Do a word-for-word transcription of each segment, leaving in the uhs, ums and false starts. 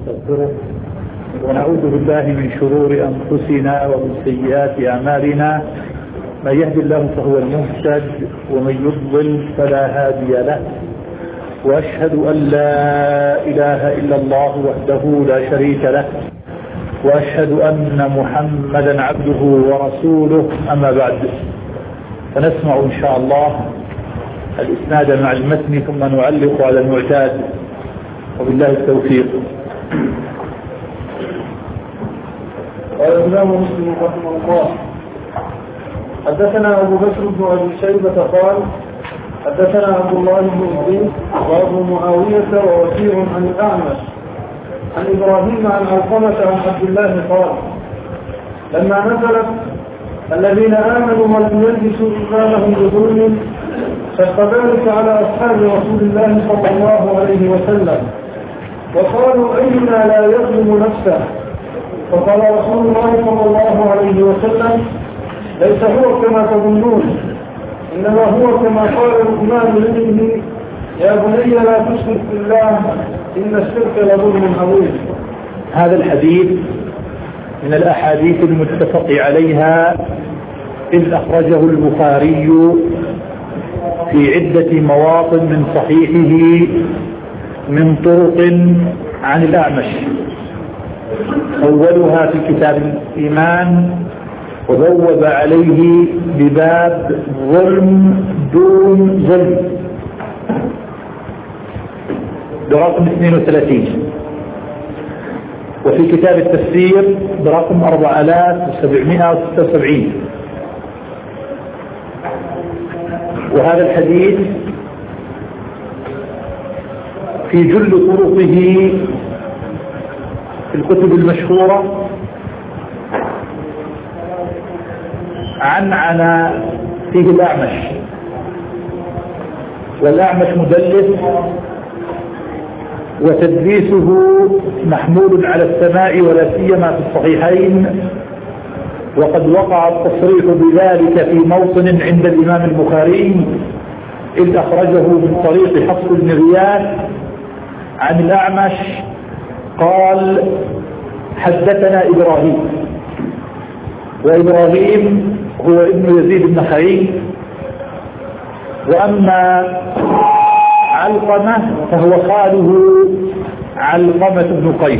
ونستغفره ونعوذ بالله من شرور أنفسنا ومن سيئات أعمالنا. من يهد الله فهو المهتد ومن يضلل فلا هادي له. وأشهد أن لا إله إلا الله وحده لا شريك له، وأشهد أن محمدا عبده ورسوله. أما بعد، فنسمع إن شاء الله الإسناد مع المتن ثم نعلق على المعتاد، وبالله التوفيق. قال الإمام مسلم رحمه الله: حدثنا أبو بكر بن أبي شيبة قال حدثنا عبد الله بن إدريس وأبو معاوية ووكيع عن الأعمش عن إبراهيم عن علقمة عن عبد الله قال: لما نزلت الذين آمنوا ولم يلبسوا إيمانهم بظلم شق ذلك على أصحاب رسول الله صلى الله عليه وسلم، وقالوا: أينا لا يظلم نفسه؟ فقال رسول الله صلى الله عليه وسلم: ليس هو كما تظنون، إنما هو كما قال لقمان لابنه: يا بني لا تشرك بالله إن الشرك لظلم عظيم. هذا الحديث من الأحاديث المتفق عليها، إذ أخرجه البخاري في عدة مواطن من صحيحه من طرق عن الأعمش، أولها في كتاب الإيمان، وبوب عليه بباب ظلم دون ظلم برقم اثنين وثلاثين، وفي كتاب التفسير برقم أربعة آلاف وسبعمائة وستة وسبعين. وهذا الحديث في جل طرقه في الكتب المشهورة عن عن فيه الأعمش، والأعمش مدلس، وتدليسه محمول على السماع ولا سيما في الصحيحين، وقد وقع التصريح بذلك في موطن عند الإمام البخاري إذ أخرجه من طريق حفص بن غياث عن الأعمش قال: حدثنا إبراهيم. وإبراهيم هو ابن يزيد بن خليل، وأما علقمة فهو خاله علقمة بن قيس.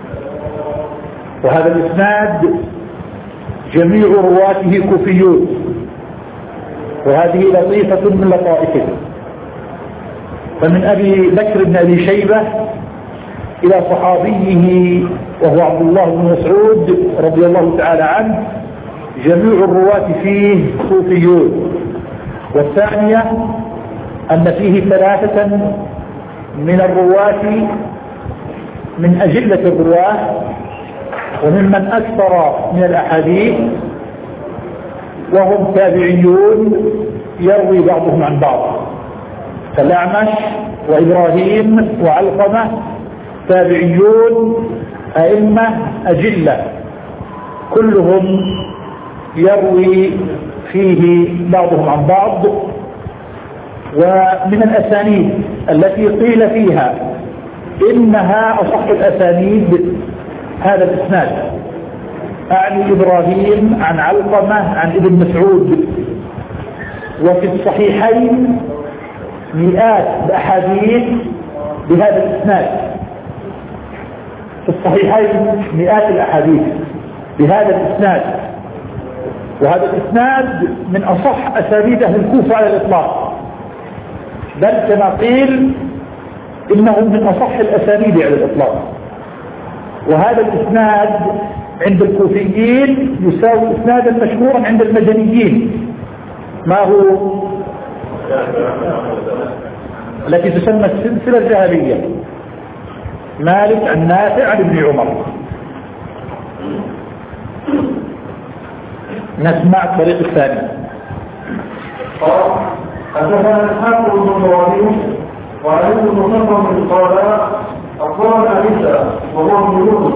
وهذا الإسناد جميع رواته كوفيون، وهذه لطيفة من لطائفه. فمن أبي بكر بن أبي شيبة إلى صحابيه وهو عبد الله بن مسعود رضي الله تعالى عنه جميع الرواة فيه كوفيون. والثانية أن فيه ثلاثة من الرواة من أجلة الرواة وممن أكثر من الأحاديث، وهم تابعيون يروي بعضهم عن بعض. فالأعمش وإبراهيم وعلقمة تابعيون أئمة أجلة، كلهم يروي فيه بعضهم عن بعض. ومن الأسانيد التي قيل فيها إنها أصح الأسانيد هذا الإسناد، أعني إبراهيم عن علقمة عن ابن مسعود. وفي الصحيحين مئات الأحاديث بهذا الإسناد، في الصحيحين مئات الأحاديث بهذا الإسناد. وهذا الإسناد من أصح أسانيد أهل الكوفة على الإطلاق، بل كما قيل إنه من أصح الأسانيد على الإطلاق. وهذا الإسناد عند الكوفيين يساوي إسنادا مشهورا عند المدنيين، ما هو التي تسمى السلسلة الذهبية، مالك عن نافع عن ابن عمر. نسمع الطريق الثاني. حدثنا إسحاق بن إبراهيم وعلي بن مصطفى قال أخبرنا عيسى وهو بن يونس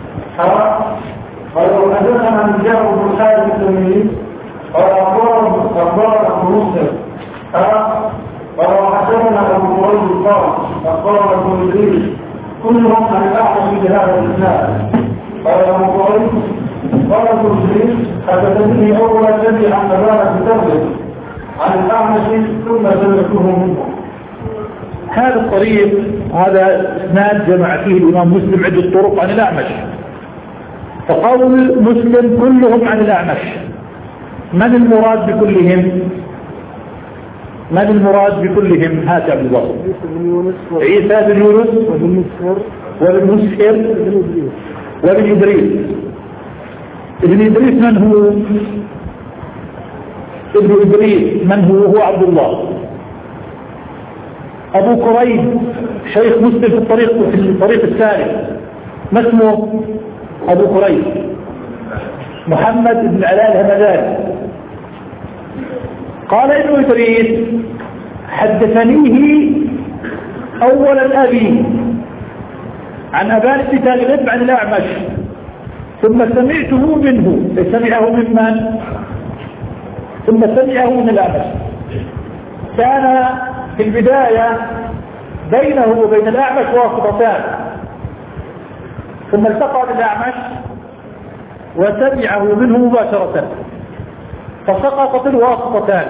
قال حدثنا عن جابر بن خالد التميمي قال أخبرنا أبو مسلم قال حدثنا أبو قريب قال أخبرنا ابن إدريس كلهم عن الأعمش بهذا الاسناد. قال ابو قريب قال ابو جرير حدثني اول الذي عن نباله بتربه عن الاعمش ثم سمعته منه. هذا الطريق هذا اسناد جمع فيه الامام مسلم عدة طرق عن الاعمش، فقول مسلم كلهم عن الاعمش. من المراد بكلهم؟ من المراد بكلهم؟ هات عبد الباسط. عيسى بن يونس وابن مسهر وابن إدريس. ابن إدريس من هو؟ ابن إدريس من هو؟ هو عبد الله. أبو كريب شيخ مسلم في الطريق في الطريق الثالث، ما اسمه؟ أبو كريب محمد بن علاء الهمداني. قال ابن إدريس حدثنيه أولا أبي عن أبان بن تغلب عن الأعمش ثم سمعته منه. سمعه من من؟ ثم سمعه من الأعمش. كان في البداية بينه وبين الأعمش واسطتان، ثم التقى بالأعمش وسمعه منه مباشرة فسقطت الواسطتان.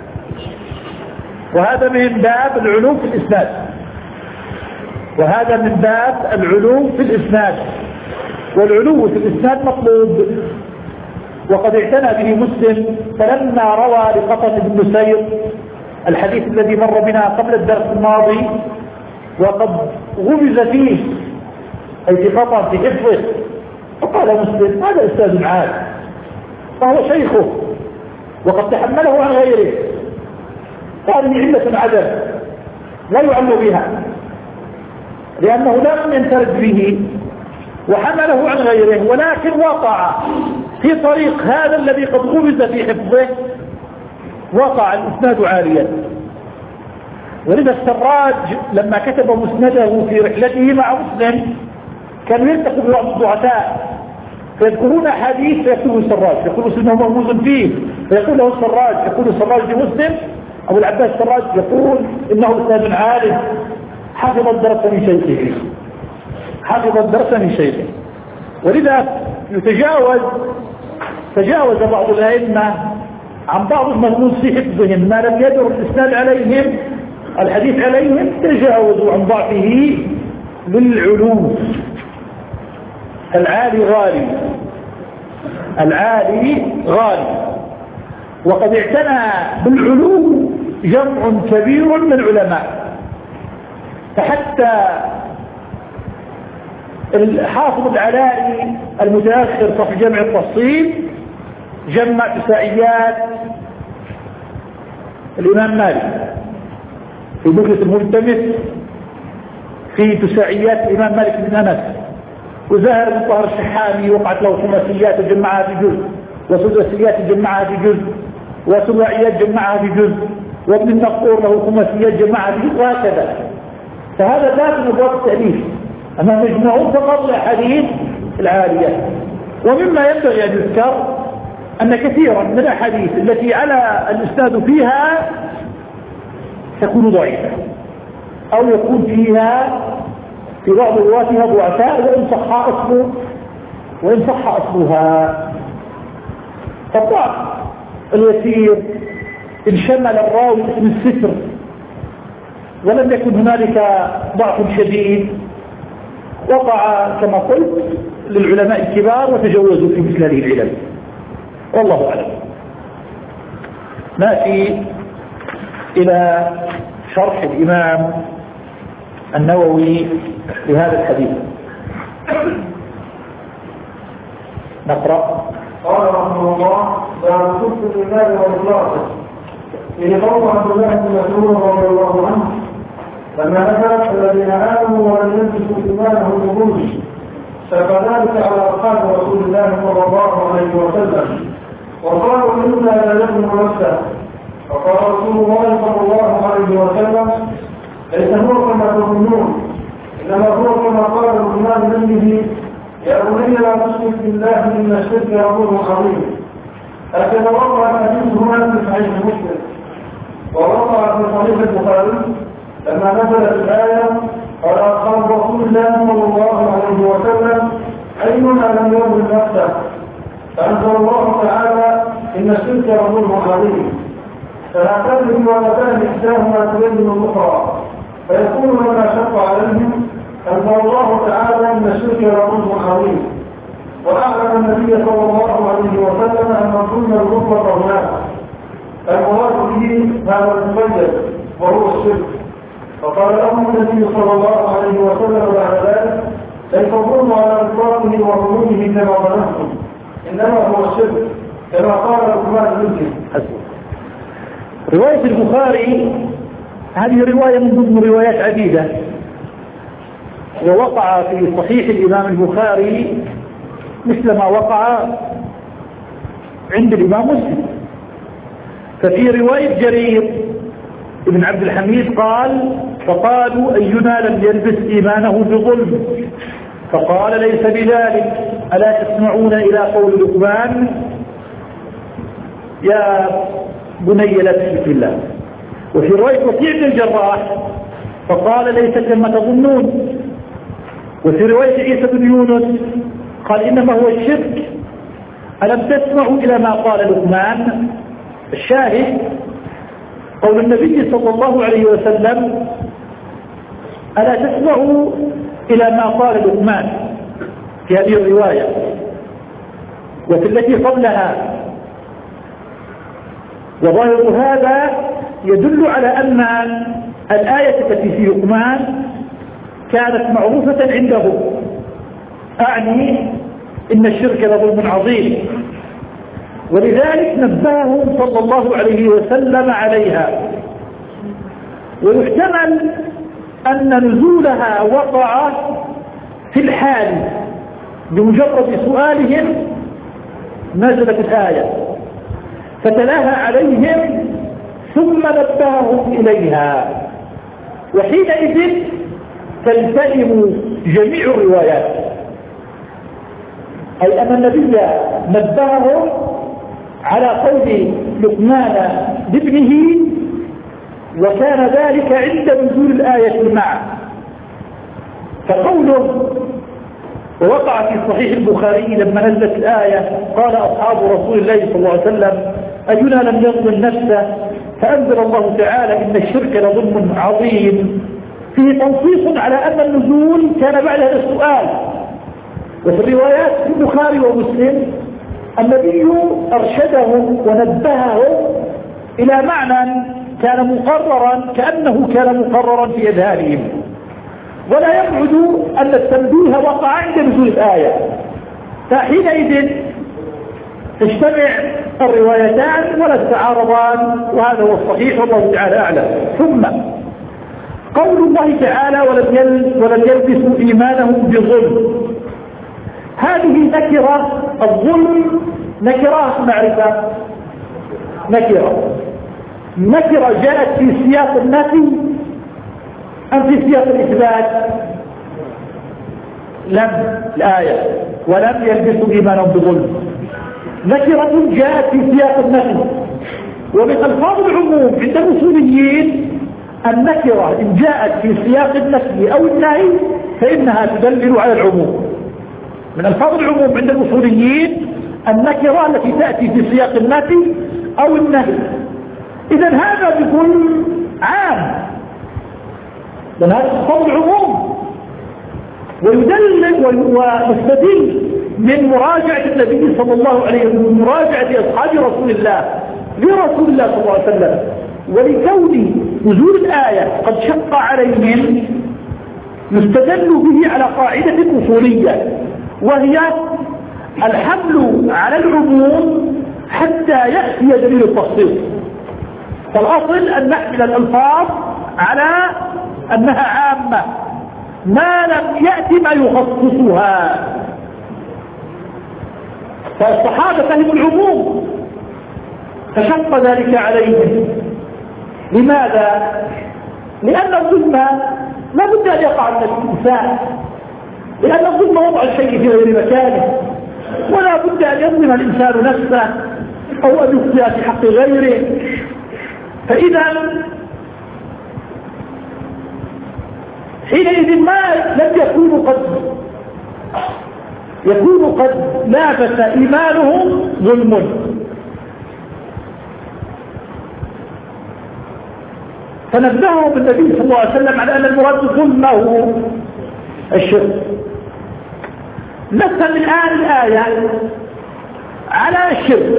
وهذا من باب العلوم في الإسناد، وهذا من باب العلوم في الإسناد، والعلو في الإسناد مطلوب. وقد اعتنى به مسلم فلما روى لقطن بن نسير الحديث الذي مر بنا قبل الدرس الماضي وقد غمز فيه أي في قطن في حفظه، فقال مسلم هذا أستاذ عاد فهو شيخه وقد تحمله عن غيره، هذه علة عدم لا يعل بها لأنه لم ينفرد به وحمله عن غيره، ولكن وقع في طريق هذا الذي قد غمز في حفظه وقع الإسناد عاليا. ولذا السراج لما كتب مسنده في رحلته مع مسلم كانوا يلتقوا ببعض الضعفاء فيذكرون حديث فيكتبوا السراج، يقول مسلم هو مرموز فيه فيقول له السراج، يقول السراج لمسلم أبو العباس السراج يقول إنه إسناد عالي حفظ الدرس من شيخه، حفظ الدرس من شيخه. ولذا يتجاوز تجاوز بعض الأئمة عن بعض المرموز في حفظهم ما لم يدر الإسناد عليهم الحديث عليهم، تجاوزوا عن ضعفه بالعلو. العالي غالي، العالي غالي. وقد اعتنى بالعلو جمع كبير من العلماء، فحتى الحافظ العلائي المتأخر صاحب جمع التفصيل جمع تسائيات الإمام مالك في بغية الملتمس في تسائيات الإمام مالك بن أنس، وزهر بن طاهر الشحامي وقعت له خماسيات جمعها في جزء، وسداسيات جمعها في جزء، وسباعيات جمعها في جزء، وابن النقور له خماسيات جمعها في جزء، وهكذا. فهذا لا من أبواب التأليف، أما مجموعون فقط الأحاديث العالية. ومما ينبغي أن يذكر أن كثيرا من الأحاديث التي على الإسناد فيها تكون ضعيفة أو يكون فيها في بعض رواتها ضعفاء وإن صح أصله وإن صح أصلها. فالضعف اليسير إن شمل الراوي اسم الستر ولم يكن هنالك ضعف شديد وقع كما قلت للعلماء الكبار وتجوزوا في مثل هذه العلل، والله أعلم. نأتي إلى شرح الإمام النووي لهذا الحديث. نقرأ. قال رحمه الله باب كفر الإيمان وإخلاصه. إذ قول عبد الله بن مسعود رضي الله عنه لما نزلت الذين آمنوا ولم يلبسوا إيمانهم بظلم، فكذلك على أصحاب رسول الله صلى الله عليه وسلم، وقالوا إنا لا نكن نفسه، فقال رسول الله صلى الله عليه وسلم ليس هو كما تظنون، إنما هو كما قال الإمام لابنه يا بني لا تشرك بالله إن الشرك لظلم عظيم. هكذا وقع الحديث هنا في صحيح مسلم، ووقع في صحيح البخاري لما نزلت الآية قال أصحاب رسول الله صلى الله عليه وسلم أينا لم يظلم نفسه؟ فأنزل الله تعالى إن الشرك لظلم عظيم فلا تظلم ولدان إحداهما تبين الأخرى فيكون لما شق عليهم أنزل الله تعالى إن الشرك لظلم عظيم وأعلم النبي صلى الله عليه وسلم أن الظلم المطلق هناك المراد به هذا المبين وهو الشرك فقال لهم النبي صلى الله عليه وسلم بعد ذلك ليس الظلم على إطلاقه وظلمه كما ظننتم إنما هو الشرك كما قال لقمان المسلم. رواية البخاري هذه رواية من ضمن روايات عديدة ووقع في صحيح الإمام البخاري مثل ما وقع عند الإمام مسلم. ففي رواية جرير ابن عبد الحميد قال فقالوا أينا لم يلبس إيمانه بظلم فقال ليس بذلك ألا تسمعون إلى قول لقمان يا بني لا تشرك بالله. وفي رواية وكيع بن الجراح فقال ليس كما تظنون. وفي رواية عيسى بن يونس قال إنما هو الشرك ألم تسمعوا إلى ما قال لقمان. الشاهد قول النبي صلى الله عليه وسلم ألا تسمعوا إلى ما قال لقمان في هذه الرواية. وفي التي قبلها وظاهر هذا يدل على أن الآية التي في لقمان كانت معروفة عنده أعني إن الشرك لظلم عظيم ولذلك نبههم صلى الله عليه وسلم عليها. ويحتمل أن نزولها وقع في الحال بمجرد سؤالهم نزلت الآية فتلاها عليهم ثم نبههم إليها وحينئذ تلتئم جميع الروايات أي أن النبي نبههم على قول لقمان لابنه وكان ذلك عند نزول الآية معه. فقوله ووقع في صحيح البخاري لما نزلت الآية قال أصحاب رسول الله صلى الله عليه وسلم أينا لم يظلم نفسه فأنزل الله تعالى إن الشرك لظلم عظيم فيه تنصيص على أن النزول كان بعد هذا السؤال. وفي الروايات في البخاري ومسلم النبي أرشدهم ونبههم إلى معنى كان مقررا كأنه كان مقررا في أذهانهم ولا يبعد أن التنبيه وقع عند نزول الآية فحينئذ تجتمع الروايتان ولا تتعارضان وهذا هو الصحيح والله تعالى أعلم. ثم قول الله تعالى ولم يلبسوا إيمانهم بظلم هذه نكرة. الظلم نكرة معرفة نكرة نكرة جاءت في سياق النفي أم في سياق الإثبات؟ لم الآية ولم يلبسوا إيمانهم بظلم نكرة جاءت في سياق النفي. ومن ألفاظ العموم عند الأصوليين النكرة إن جاءت في سياق النفي أو النهي فإنها تدلل على العموم. من ألفاظ العموم عند الأصوليين النكرة التي تأتي في سياق النفي أو النهي. إذن هذا بكل عام لأن هذا ألفاظ العموم ويدلل ويستدل من مراجعة النبي صلى الله عليه وسلم من مراجعة أصحاب رسول الله لرسول الله صلى الله عليه وسلم ولكون نزول الآية قد شق عليهم يستدل به على قاعدة أصولية وهي الحمل على العموم حتى يأتي دليل التخصيص. فالأصل أن نحمل الألفاظ على أنها عامة ما لم يأتي ما يخصصها. فالصحابة فهموا العموم فشق ذلك عليهم. لماذا؟ لأن الظلم لا بد أن يقع من الإنسان لأن الظلم وضع الشيء في غير مكانه ولا بد أن يظلم الإنسان نفسه أو أن يخطئ في حق غيره. فإذا حينئذ ما لم يكونوا قد يكون قد لابس إيمانهم ظلم. فنبههم النبي صلى الله عليه وسلم على أن المراد ظلمه الشرك. نفهم الآن الآية على الشرك.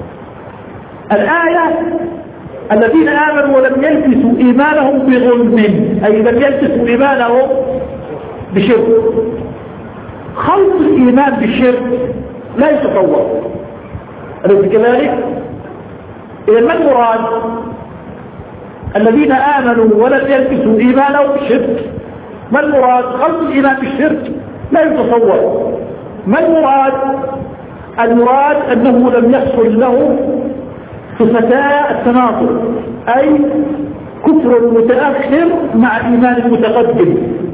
الآية الذين آمنوا ولم يلبسوا إيمانهم بظلم، أي لم يلبسوا إيمانهم بشرك. خلط الإيمان بالشرك لا يتصور، أليس كذلك؟ إذا ما المراد؟ الذين آمنوا ولم يلبسوا إيمانهم بالشرك، ما المراد؟ خلط الإيمان بالشرك لا يتصور. ما المراد؟ المراد أنه لم يحصل له صفتا التناقض، أي كفر المتأخر مع إيمان المتقدم.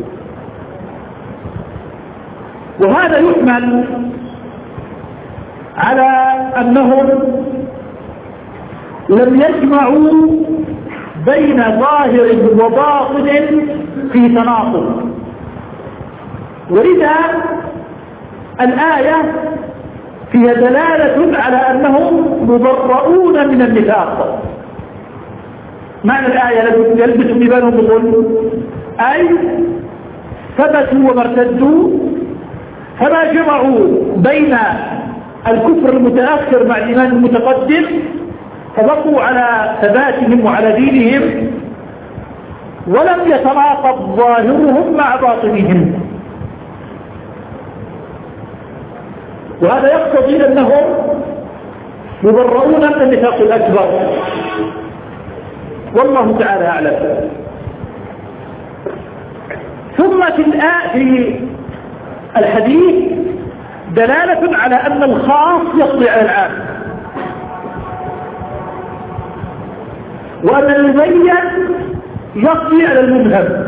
وهذا يحمل على أنهم لم يجمعوا بين ظاهر وباطن في تناقض. ولذا الآية فيها دلالة على أنهم مبرؤون من النفاق. معنى الآية لم يلبسوا إيمانهم بظلم، أي ثبتوا وما ارتدوا، فما جمعوا بين الكفر المتأخر مع الإيمان المتقدم، فبقوا على ثباتهم وعلى دينهم، ولم يتناقض ظاهرهم مع باطنهم. وهذا يقتضي أنهم مبرؤون من النفاق الأكبر، والله تعالى أعلم. ثم في الآية الحديث دلالة على أن الخاص يقضي على العام، وأن المبين يقضي على المبهم.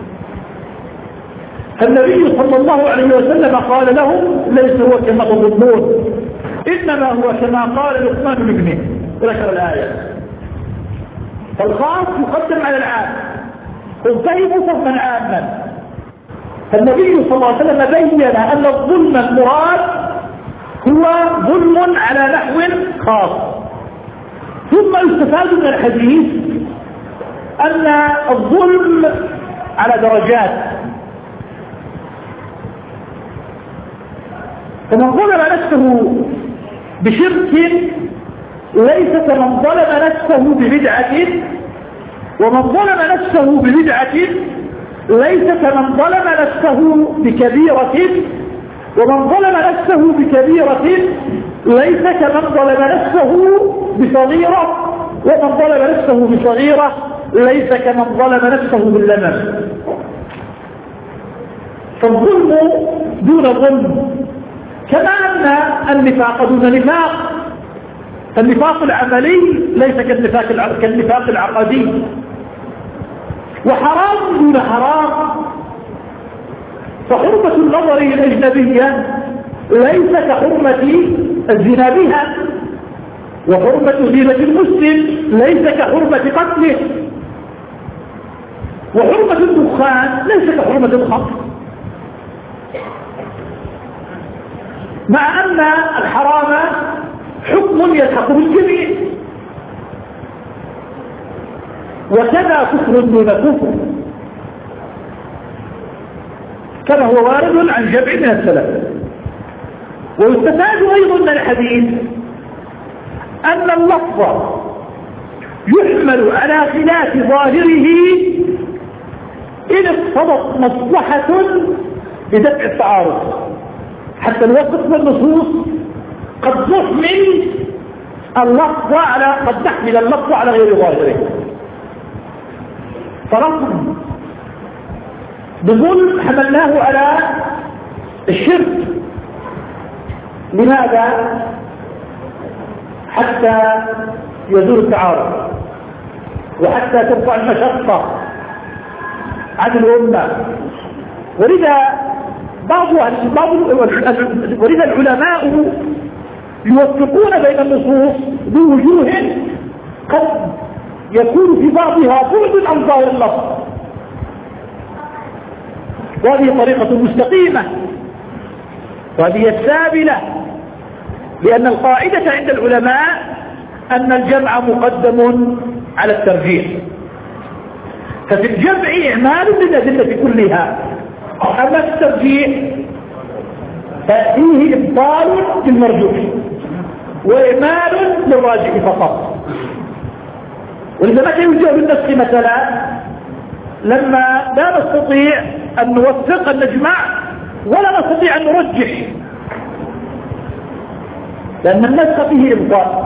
فالنبي صلى الله عليه وسلم قال لهم: ليس هو كما تظنون، إنما هو كما قال لقمان لابنه، ذكر الآية. فالخاص يقدم على العام، وفهموا فهما عاما. فالنبي صلى الله عليه وسلم بين أن الظلم المراد هو ظلم على نحو خاص. ثم يستفاد من الحديث أن الظلم على درجات، فمن ظلم نفسه بشرك ليس كمن ظلم نفسه ببدعة، ومن ظلم نفسه ببدعة ليس كمن ظلم نفسه بكبيرة، ومن ظلم نفسه بكبيرة ليس كمن ظلم نفسه بصغيرة، ومن ظلم نفسه بصغيرة ليس كمن ظلم نفسه باللمم. فالظلم دون ظلم، كما أن النفاق دون نفاق. النفاق العملي ليس كالنفاق كالنفاق العقدي، وحرام دون حرام. فحرمة النظر الأجنبية ليس كحرمة الزنا بها، وحرمة زينة المسلم ليس كحرمة قتله، وحرمة الدخان ليس كحرمة الخمر. مع أن الحرام حكم يلحق بالجميع، وكذا كفر دون كفر، كما هو وارد عن جمع من السلف. ويستفاد أيضا من الحديث أن اللفظ يحمل على خلاف ظاهره إن اقتضت مصلحة بدفع التعارض، حتى الوصف بالنصوص قد نحمل اللفظ على قد نحمل اللفظ على غير ظاهره. فرفض بظلم حملناه على الشرك. لماذا؟ حتى يزول التعارض، وحتى ترفع المشقة عن الأمة. ولذا بعض بعض ولذا العلماء يوفقون بين النصوص بوجوه قد يكون في بعضها بعد عن ظاهر اللفظ. وهذه طريقة مستقيمة، وهذه السابلة، لأن القاعدة عند العلماء أن الجمع مقدم على الترجيح، ففي الجمع إعمال للأدلة كلها، أما الترجيح ففيه إبطال للمرجوح وإعمال للراجح فقط. ولذا متى يوجه بالنسخ مثلا لما لا نستطيع أن نوثق أن نجمع ولا نستطيع أن نرجح، لأن النسخ فيه إبطال،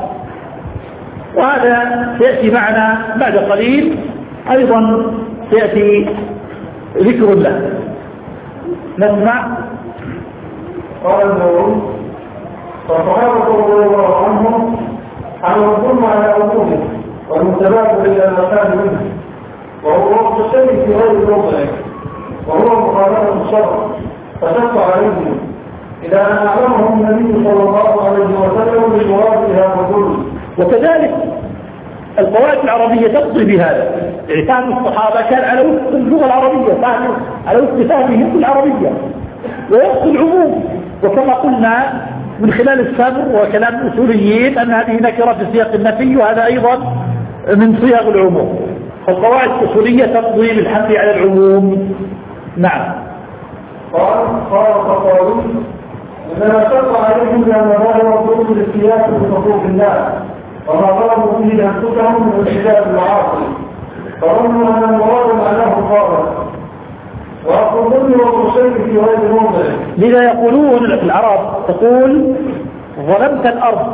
وهذا سيأتي معنا بعد قليل أيضا سيأتي ذكر له. نسمع. قال النووي: فالصحابة رضي الله عنهم على الظلم على أموره والمتبادل إلى المكان منه، وهو وقت الشيء في غير موضعه، وهو مخالفة الشرع، فشق عليهم إلى أن أعلمهم النبي صلى الله عليه وسلم بالمراد بهذا الظلم. وكذلك القواعد العربية تقضي بهذا، يعني فهم الصحابة كان على وفق اللغة العربية، فهم على وفق فهمهم العربية ووفق العموم، وكما قلنا من خلال السبر وكلام الأصوليين أن هذه نكرة في سياق النفي، وهذا أيضا من صيغ العموم، فالقواعد الأصولية تقضي بالحمل على العموم. نعم. قال قال فقالوا: إنما شق عليهم لأن ظاهر الظلم للسياسة بحقوق الله، وما طلبوا فيه أنفسهم من ارتكاب المعاصي، فظنوا أن المراد معناه الظاهر، وأصل الظلم وصف الشيء في غير موضعه. لذا يقولون العرب تقول ظلمت الأرض.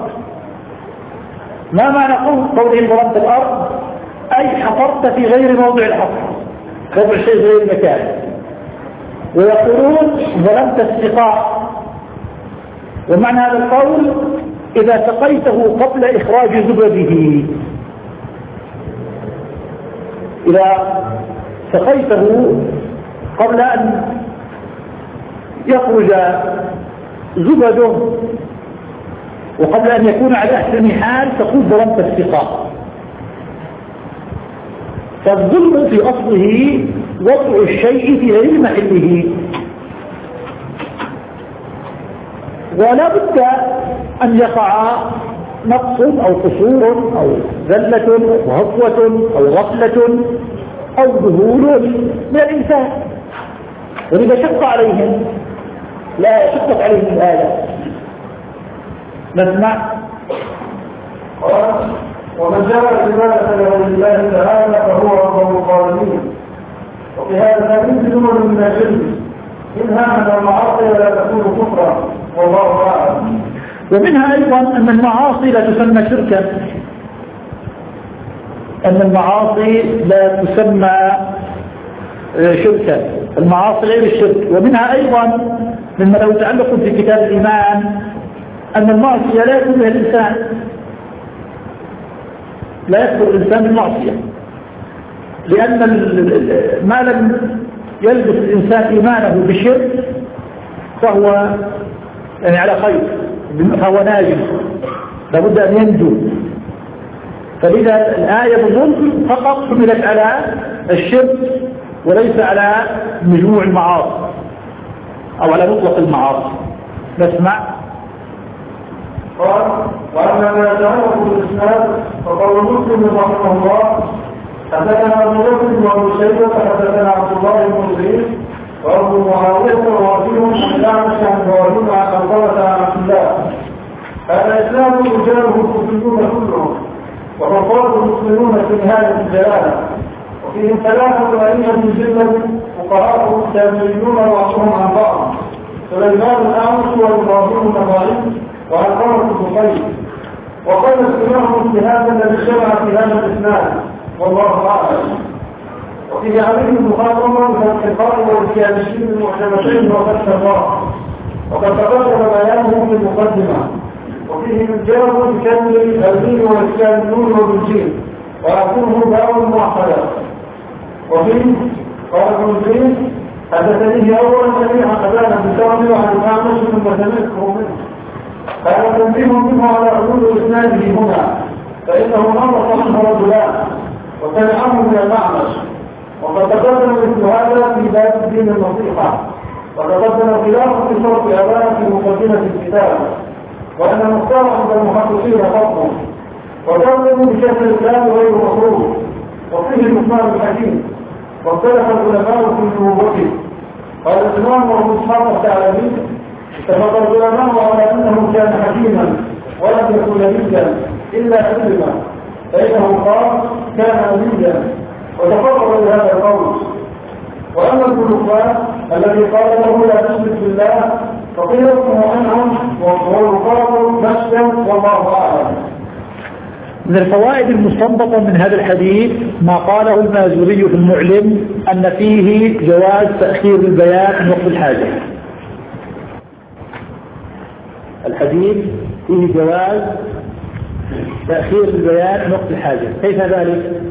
ما معنى قولهم ظلمت الأرض؟ أي حفرت في غير موضع الحفر، موضع الشيء غير المكان. ويقولون ظلمت السقاء، ومعنى هذا القول إذا سقيته قبل إخراج زبده، إذا سقيته قبل أن يخرج زبده وقبل أن يكون على أحسن حال تقول ظلمت السقاء. فالظلم في أصله وضع الشيء في غير محله، ولا بد أن يقع نقص أو قصور أو زلة أو هفوة أو غفلة أو ذهول من الإنسان، ولذا شق عليهم، لا شقت عليهم الآية. نسمع. قال: ومن جاء العبادة لغير الله تعالى فهو رب الظالمين. وفي هذا الحديث جمل من الجن، منها أن المعاصي لا تكون كفرا، والله أعلم. ومنها أيضا أن المعاصي لا تسمى شركا، أن المعاصي لا تسمى شركا، المعاصي غير الشرك. ومنها أيضا مما لو تعلق في كتاب الإيمان أن المعصية لا يكون بها الإنسان، لا يكفر الإنسان بالمعصية، لأن ما لم يلبس الإنسان إيمانه بالشرك فهو يعني على خير، فهو ناجي، لابد أن ينجو. فلذا الآية بظلم فقط حملت على الشرك وليس على مجموع المعاصي أو على مطلق المعاصي. نسمع. قال: وأما ما يتعلق بالإسناد فقول مسلم رحمه الله: حدثنا أبو بكر وأبو شيبة حدثنا عبد الله بن زيد وأبو معاوية ووكيل عن الأعمش عن إبراهيم عن علقمة عن عبد الله. هذا إسلام رجاله الكوفيون كلهم، وفقاد المسلمون في نهاية الجلالة، وفيهم ثلاثة أئمة جلة فقهاء تابعيون بعضهم عن بعض: سليمان الأعمش وإبراهيم النخعي وعلقمة بن قيس. وقال اجتماعهم في هذا الذي شرع في هذا الإسناد، والله أعلم. وفيه عليه مخاطبة بالانقطاع والكيانشين المعتمدين وفتح الله، وقد تقدم بيانه في المقدمة. وفيه رجال بكامل الدين والإسلام النور وبالجين ويكونه باء موحدا. وفيه قال ابن زيد: حدثني أولا سميع أبانا بكامل وعن الأعمش ثم سمعته منه. هذا تنبيه منه على حدود إسناده هنا، فإنه نطق عنه رجلان وسمعه من الأعمش، وقد تقدم مثل هذا في باب الدين النصيحة، وتقدم خلافه في شرط أبان في مقدمة الكتاب، وأن المختار عند المحققين فضل، وتقدم بشيخ الإسلام غير مخروج، وفيه الإسلام الحكيم، واختلف العلماء في نبوته. قال الإمام أبو إسحاق الثعلبي: اتفق العلماء على أنه كان حكيما ولم يكن نبيا إلا علما، فإنه قال كان نبيا، وتفرغ لهذا القول. وأما الكلفان الذي قال له لا تشرك بالله فقيل اسمه عنهم ويقال مشيا، والله أعلم. من الفوائد المستنبطة من هذا الحديث ما قاله المازوري في المعلم أن فيه جواز تأخير البيان عن وقت الحاجة. الحديث فيه جواز تأخير البيان عن وقت الحاجة. كيف ذلك؟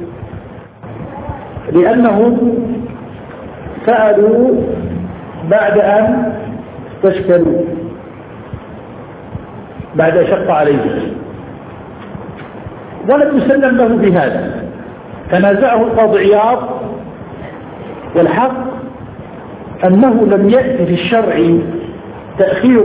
لأنهم سألوا بعد أن استشكلوا، بعد شق عليهم، ولم يسلم له بهذا، تنازعه القاضي عياض. والحق أنه لم يأتي في الشرع تأخير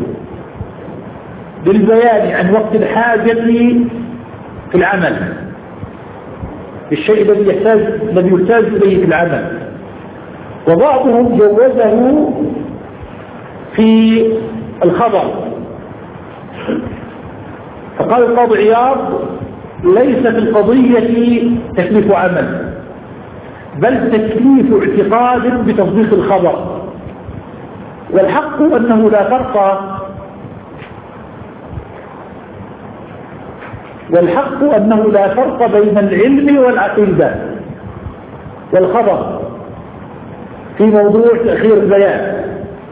بالبيان عن وقت الحاجة في العمل، الشيء الذي يحتاج الذي يحتاج إليه في العمل. وبعضهم جوزه في الخبر، فقال القاضي عياض: ليس في القضية تكليف عمل، بل تكليف اعتقاد بتصديق الخبر. والحق أنه لا فرق والحق أنه لا فرق بين العلم والعقيدة والخبر في موضوع تأخير البيان،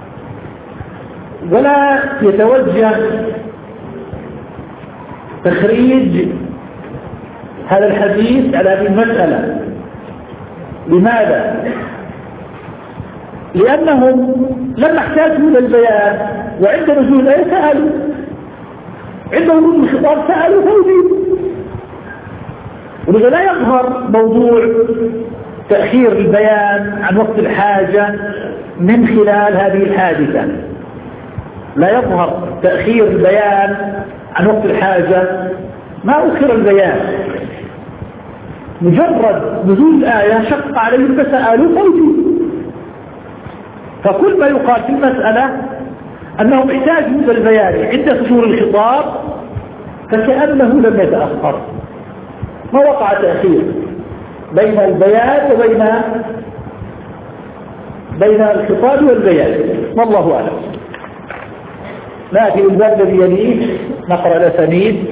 ولا يتوجه تخريج هذا الحديث على هذه المسألة. لماذا؟ لأنهم لما احتاجوا إلى البيان وعند نزول الآية سألوا، عند ورود الخطاب سألوا فوجدوا، ولذا لا يظهر موضوع تأخير البيان عن وقت الحاجة من خلال هذه الحادثة. لا يظهر تأخير البيان عن وقت الحاجة، ما أخر البيان، مجرد نزول الآية شق عليهم فسألوا فوجدوا. فكل ما يقال في المسألة أنهم احتاجوا إلى البيان عند ظهور الخطاب فكأنه لم يتأخر، ما وقع تأخير بين البيان وبين بين الخطاب والبيان، والله أعلم. نأتي الباب الذي يليه، نقرأ الأسانيد.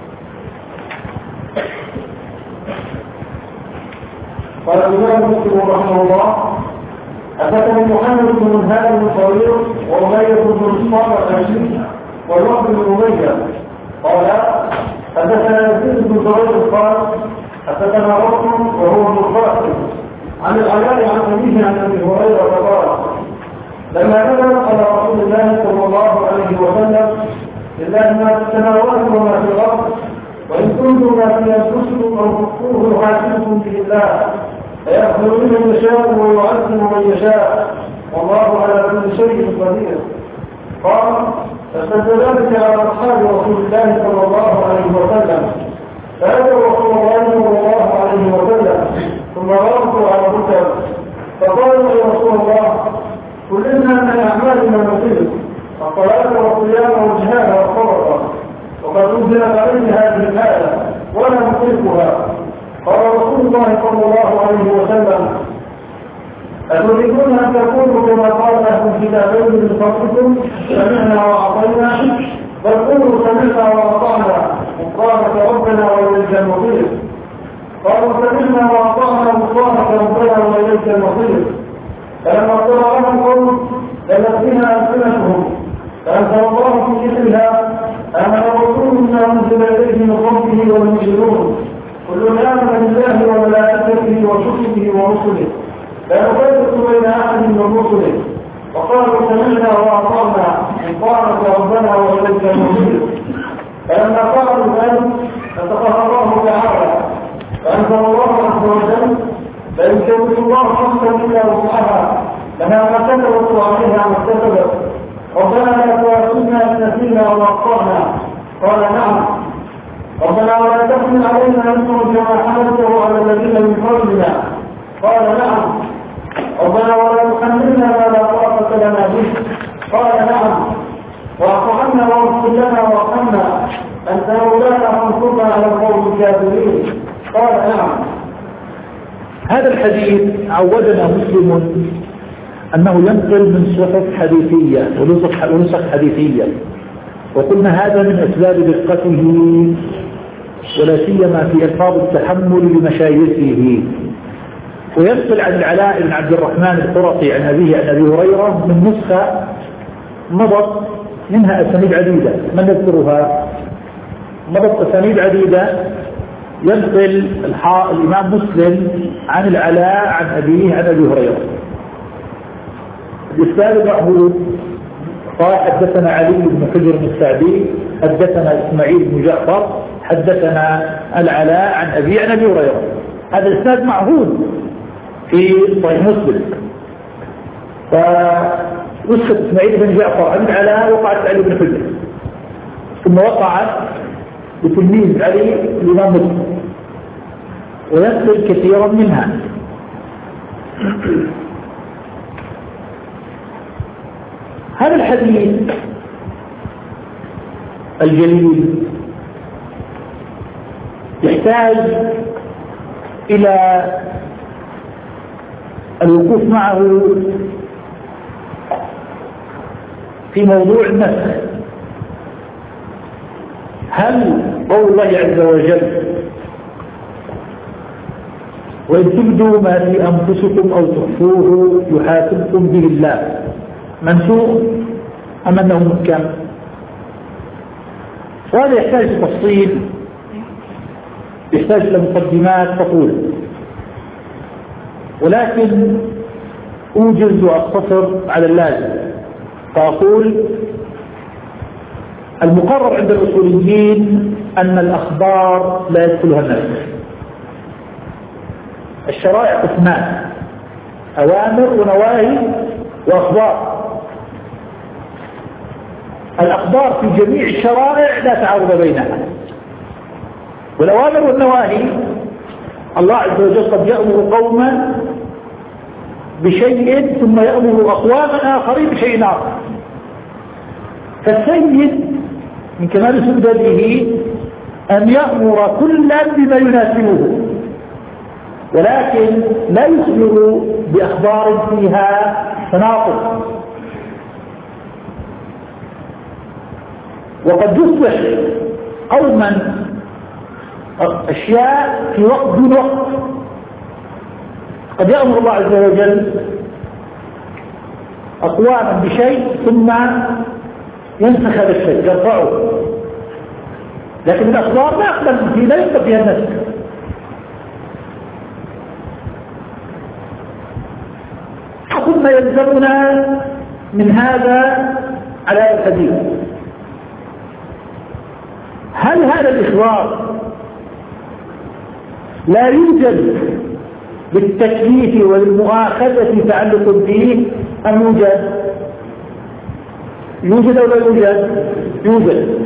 قال الإمام مسلم رحمه الله: حدثني محمد بن منهال بن طويل وأمية بن مصطفى الأشي والوفد بن أمية قال حدثنا يزيد بن زرير قال حدثنا رجل وهو ابن القاسم عن العلاء عن أبيه عن أبي هريرة قال: لما نزل على رسول الله صلى الله عليه وسلم: لله ما في السماوات وما في الأرض، وإن كنتم ما في أنفسكم أو تخفوه يحاسبكم به الله، فيغفر من يشاء ويعذب من يشاء، والله على كل شيء قدير. قال: فاشتد ذلك على أصحاب رسول الله صلى الله عليه وسلم، فأتوا رسول الله صلى الله عليه وسلم ثم غرقوا على الركب، فقالوا: يا رسول الله، كلنا من الأعمال ما نطيق، الصلاة والصيام والجهاد والصدقة، وقد أنزلت عليه هذه الآية ولا نطيقها. قال رسول الله صلى الله عليه وسلم: أتريدون أن تكونوا كما قال أهل الكتابين من قبلكم سمعنا وأطعنا، بل قولوا سمعنا وأطعنا غفرانك ربنا وإليك المصير. قالوا: سمعنا وأطعنا غفرانك ربنا وإليك المصير. فلما قال لهم قوم لم فيها ألسنتهم، فأنزل الله في ذكرها: آمن الرسول بما أنزل إليه من ربه والمؤمنون كل آمن بالله وملائكته وكتبه ورسله لا نفرق بين أحد من رسله، وقالوا: سمعنا وأطعنا غفرانك ربنا وإليك المصير. فلما قالوا ذلك فتقرر الله تعالى، فأنزل الله عز وجل: فإن كنتم الله الله نفسا الا وسعها لها ما كسبت وعليها ما اكتسبت ربنا لا تؤاخذنا ان نسينا او اخطانا قال نعم ربنا ولا تحمل علينا اصرا كما حملته على الذين من قبلنا قال نعم ربنا ولا تحملنا ما لا طاقه لنا به قال نعم واعف عنا واغفر لنا وارحمنا انت مولانا فانصرنا على القوم الكافرين قال نعم. هذا الحديث عودنا مسلم أنه ينقل من صحف حديثية ونسخ حديثية، وقلنا هذا من أسباب دقته ولا سيما في ألفاظ التحمل لمشايخه. وينقل عن العلاء بن عبد الرحمن القرطي عن أبيه عن أبي هريرة من نسخة مضت منها أسانيد عديدة، من نذكرها؟ مضت أسانيد عديدة ينقل الإمام مسلم عن العلاء عن أبيه عن أبي هريرة. الإسناد المعهود قال حدثنا علي بن حجر السعدي حدثنا إسماعيل بن جعفر حدثنا العلاء عن أبي عن أبي هريرة. هذا الإسناد معهود في صحيح مسلم. فنسخة إسماعيل بن جعفر عن العلاء وقعت علي بن حجر، ثم وقعت بتلميذ علي الإمام مسلم، وينقل كثيرا منها. هذا الحديث الجليل يحتاج إلى الوقوف معه في موضوع النسخ. هل قول الله عز وجل وإن تبدوا ما في أنفسكم أو تخفوه يحاسبكم به الله منسوخ أم أنه محكم؟ وهذا يحتاج تفصيل، يحتاج إلى مقدمات تطول، ولكن أوجز وأقتصر على اللازم فأقول المقرر عند الأصوليين أن الأخبار لا يدخلها النسخ. الشرائع قسمان: أوامر ونواهي وأخبار. الأخبار في جميع الشرائع لا تعارض بينها، والأوامر والنواهي الله عز وجل قد يأمر قوما بشيء ثم يأمر أقواما آخرين بشيء آخر. فالسيد من كمال سؤدده أن يأمر كلا بما يناسبه، ولكن لا يخبر بأخبار فيها تناقض. وقد يصبح قوما أشياء في وقت دون وقت. قد يأمر الله عز وجل أقواما بشيء ثم ينسخ هذا الشيء يرفعه، لكن الأخبار لا يقبل فيه، لا يقبل فيها النسخ. ثم يلزمنا من هذا على هذا الحديث: هل هذا الإخبار لا يوجد بالتكليف والمؤاخذة تعلق به أم يوجد؟ يوجد أو لا يوجد؟ يوجد.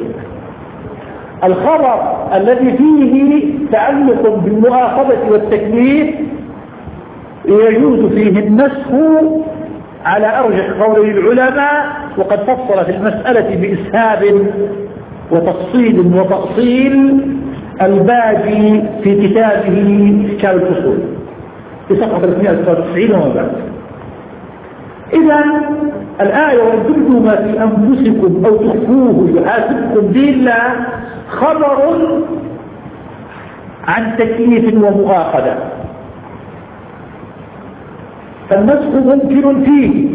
الخبر الذي فيه تعلق بالمؤاخذة والتكليف يجوز فيه النسخ على أرجح قول العلماء، وقد فصل في المسألة بإسهاب وتفصيل وتأصيل الباجي في كتابه كتاب الفصول في صفحة ثلاثمائة وتسعة وتسعين وما بعد. إذا الآية وإن تبدوا ما في أنفسكم أو تخفوه يحاسبكم به الله خبر عن تكليف ومؤاخذة، فالنسخ ممكن فيه.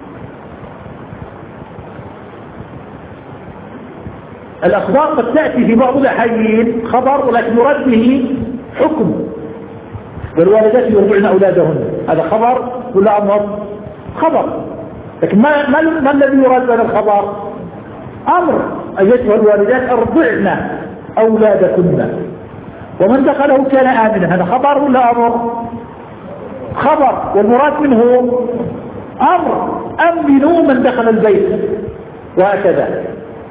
الأخبار قد تأتي في بعض الأحيان خبر ولكن يراد به حكم، والوالدات يرضعن أولادهن، هذا خبر ولا أمر؟ خبر. لكن ما, ما, ما الذي يراد بهذا الخبر؟ أمر: أيتها الوالدات أرضعن أولادكن ومن دخله كان آمنا. هذا خبر ولا أمر؟ خبر والمراد منه أمر، أمنوا من دخل البيت، وهكذا.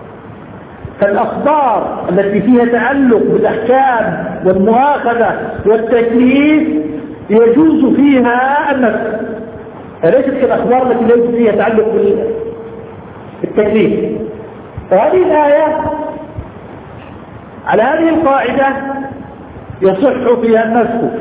فالأخبار التي فيها تعلق بالأحكام والمؤاخذة والتكليف يجوز فيها النسخ، فليست كالأخبار التي ليس فيها تعلق بالتكليف. فهذه الآية على هذه القاعدة يصح فيها النسخ.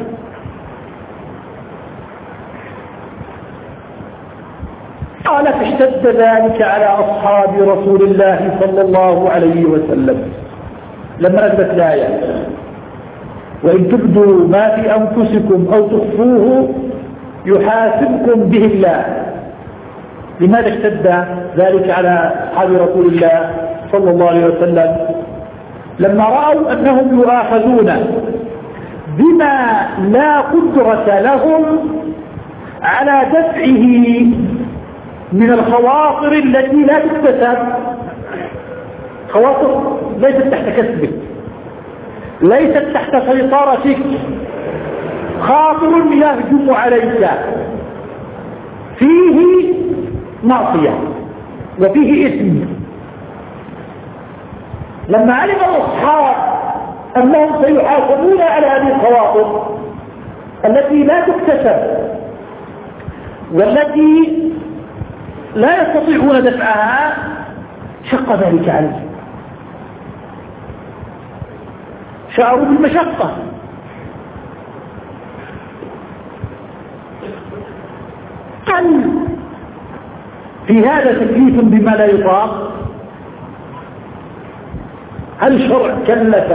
قال فاشتد ذلك على أصحاب رسول الله صلى الله عليه وسلم لما نزلت الآية وإن تبدوا ما في أنفسكم أو تخفوه يحاسبكم به الله. لماذا اشتد ذلك على أصحاب رسول الله صلى الله عليه وسلم؟ لما رأوا أنهم يؤاخذون بما لا قدرة لهم على دفعه من الخواطر التي لا تكتسب، خواطر ليست تحت كسبك، ليست تحت سيطرتك، خاطر يهجم عليك فيه معصية وفيه إثم. لما علم الأصحاب أنهم سيحاسبون على هذه الخواطر التي لا تكتسب والتي لا يستطيعون دفعها شق ذلك عليهم، شعروا بالمشقة. هل في هذا تكليف بما لا يطاق؟ هل الشرع كلف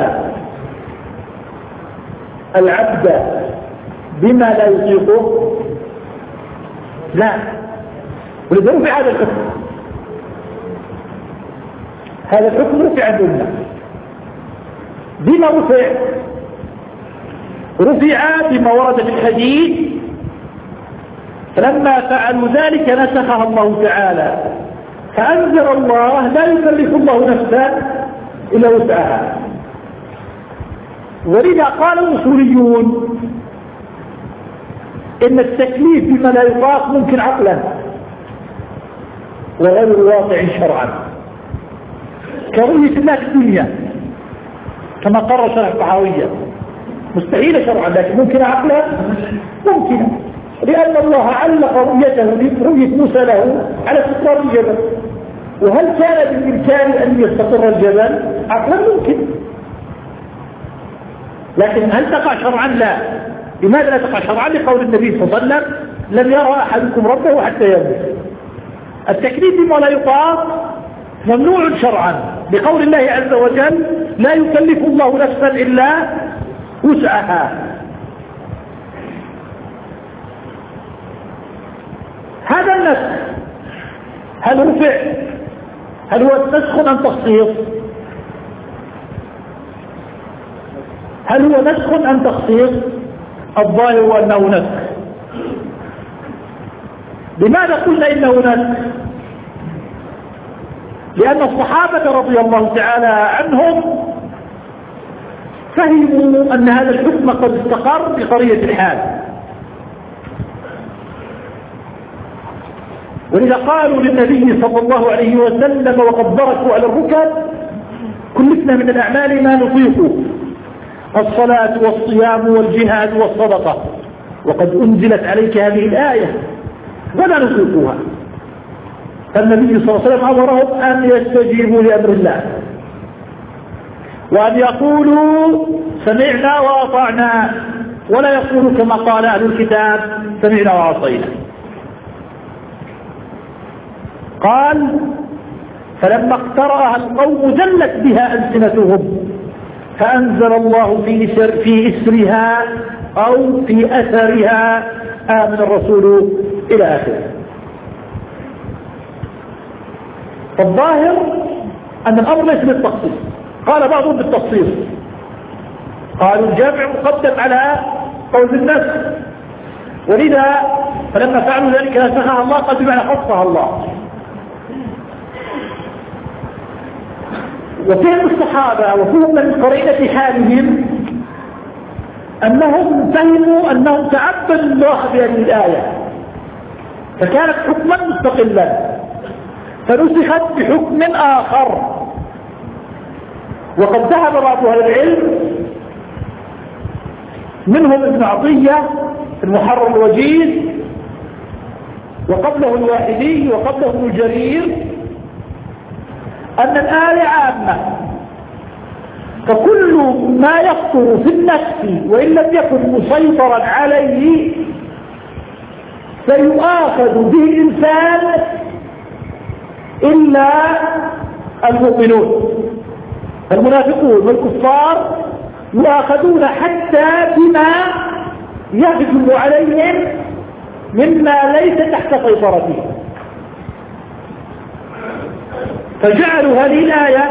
العبد بما لا يطيقه؟ لا، ولذا رفع هذا الحكم. هذا الحكم رفع عندنا. بما رفع؟ رفع بما ورد في الحديث فلما فعلوا ذلك نسخها الله تعالى، فأنزل الله لا يكلف الله نفسا إلا وسعها. ولذا قال الأصوليون إن التكليف بما لا يطاق ممكن عقلا وغير واقع شرعا، كرؤية الله في الدنيا كما قرر شرع الطحاوية، مستحيل شرعا لكن ممكن عقلا، ممكن، لأن الله علق رؤيته رؤية موسى له على استقرار الجبل، وهل كان بالإمكان أن يستقر الجبل؟ عقلا ممكن، لكن هل تقع شرعا؟ لا. لماذا لا تقع شرعا؟ لقول النبي صلى الله عليه وسلم لم يرى أحدكم ربه حتى يموت. التكليف بما لا يطاق ممنوع شرعا بقول الله عز وجل لا يكلف الله نفسا إلا وسعها. هذا النسخ هل رفع؟ هل هو نسخ أم تخصيص؟ هل هو نسخ أم تخصيص؟ الظاهر هو أنه نسخ. لماذا قلنا إنه نسخ؟ لأن الصحابة رضي الله تعالى عنهم فهموا أن هذا الحكم قد استقر بقرية الحال، ولذا قالوا للنبي صلى الله عليه وسلم وقد بركوا على الركب كلفنا من الأعمال ما نطيقه، الصلاة والصيام والجهاد والصدقة، وقد أنزلت عليك هذه الآية ولا نطيقها. فالنبي صلى الله عليه وسلم أمرهم أن يستجيبوا لأمر الله وأن يقولوا سمعنا وأطعنا، ولا يقولوا كما قال أهل الكتاب سمعنا وعصينا. قال فلما اقترأها القوم جلت بها ألسنتهم فأنزل الله في إسر في إسرها أو في أثرها آمن الرسول إلى آخره. فالظاهر أن الأمر ليس بالتخصيص، قال بعضهم بالتخصيص، قالوا الجامع مقدم على قول النسخ، ولذا فلما فعلوا ذلك نسخها الله قد بمعنى خصها الله. وفهم الصحابة وفهم من قرينة حالهم أنهم فهموا أنهم تعبدوا الله بهذه الآية فكانت حكما مستقلا فنسخت بحكم آخر. وقد ذهب بعض أهل العلم منهم ابن عطية في المحرر الوجيز وقبله الواحدي وقبله ابن جرير أن الآية عامة، فكل ما يخطر في النفس وإن لم يكن مسيطرا عليه سيؤاخذ به الإنسان إلا المؤمنون. المنافقون والكفار يؤاخذون حتى بما يغلب عليهم مما ليس تحت سيطرتهم، فجعلوا هذه الآية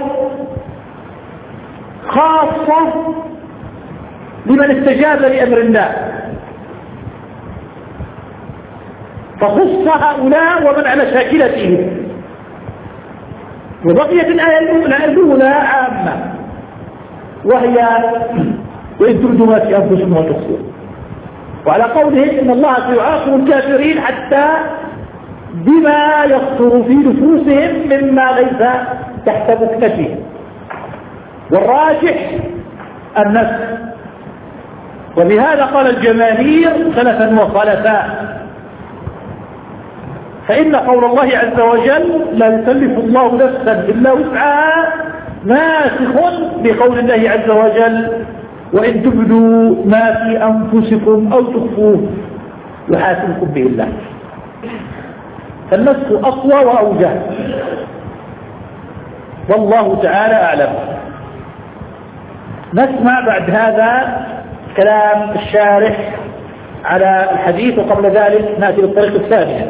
خاصة لمن استجاب لأمر الله، فخص هؤلاء ومن على شاكلتهم، وبقيت الآية الأولى الأولى عامة وهي وإن تبدوا ما في أنفسكم وتخفوه، وعلى قوله إن الله سيعاقب الكافرين حتى بما يخطر في نفوسهم مما ليس تحت مكنتهم، والراجح النفس. وبهذا قال الجماهير سلفا وخلفا، فإن قول الله عز وجل لا يكلف الله نفسا إلا وسعها ناسخ بقول الله عز وجل وإن تبدوا ما في أنفسكم أو تخفوه يحاسبكم به الله. فالنسخ أقوى وأوجه، والله تعالى أعلم. نسمع بعد هذا كلام الشارح على الحديث، وقبل ذلك نأتي بالطريقة الثانية.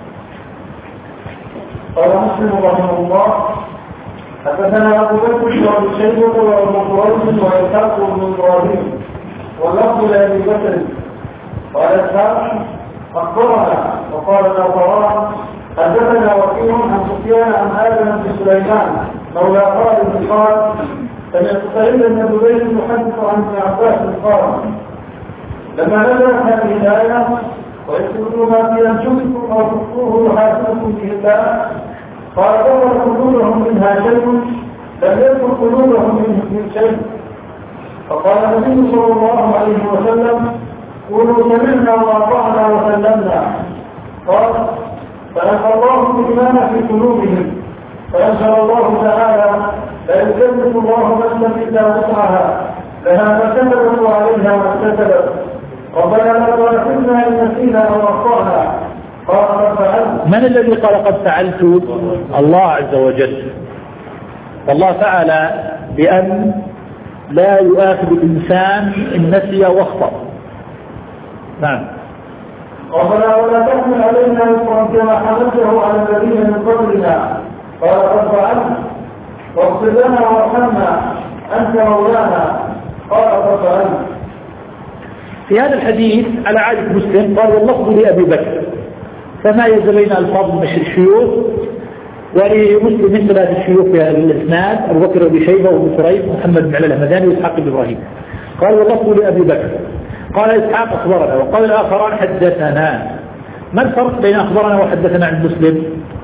قال مسلم رحمه الله حدثنا أبو بكر وأبو شيبة وأبو قريش وإسحاق بن إبراهيم واللفظ لأبي بكر قال إسحاق أخبرنا وقال الآخران حدثنا وكيع عن سفيان عن آدم بن سليمان مولى خالد قال سمعت سعيد بن جبير يحدث عن ابن عباس قال لما نزلت هذه الآية ويكتبوا ما في أنفسكم أو تخفوه يحاسبكم به الله قال دخل قلوبهم منها شيء لم يدخل قلوبهم من شيء، فقال النبي صلى الله عليه وسلم قولوا سمعنا وأطعنا وسلمنا. قال فألقى الله الإيمان في قلوبهم فأنزل الله تعالى لا يكلف الله نفسا إلا وسعها لها ما كسبت وعليها ما اكتسبت ربنا لا تؤاخذنا إن نسينا أو أخطأنا قال قد فعلت. من الذي قال قد فعلت؟ الله عز وجل. والله فعل بأن لا يؤاخذ الإنسان إن نسي واخطأ. نعم. ربنا ولا تحمل علينا إصرا كما حملته على الذين من قبلنا قال قد فعلت واغفر لنا وارحمنا أنت مولانا قال قد فعلت. في هذا الحديث على عادة مسلم قال واللفظ لأبي بكر، فما يزال بين الفاظ مشي الشيوخ، ولمسلم من ثلاث الشيوخ في الاسناد ابو بكر وابي شيبه وابو كريب محمد بن علي الهمداني واسحاق بن ابراهيم. قال واللفظ لأبي بكر قال اسحاق اخبرنا وقال الاخران حدثنا. ما الفرق بين اخبرنا وحدثنا عند مسلم؟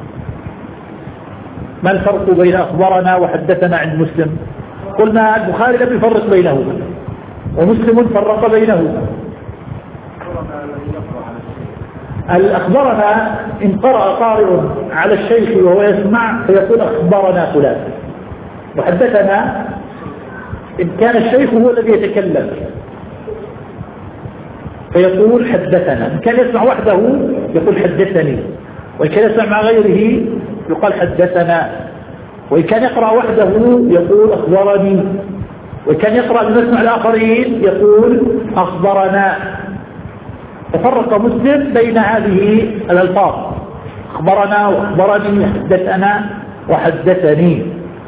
ما الفرق بين اخبرنا وحدثنا عند مسلم؟ قلنا البخاري لم يفرق بينهما ومسلم فرق بينهما. الأخبرنا إن قرأ قارئ على الشيخ وهو يسمع فيقول أخبرنا فلان، وحدثنا إن كان الشيخ هو الذي يتكلم فيقول حدثنا، إن كان يسمع وحده يقول حدثني، وإن كان يسمع مع غيره يقال حدثنا، وإن كان يقرأ وحده يقول أخبرني، وإن كان يقرأ بمسمع الآخرين يقول أخبرنا. تفرق مسلم بين هذه الألفاظ أخبرنا وأخبرني وحدثنا وحدثني.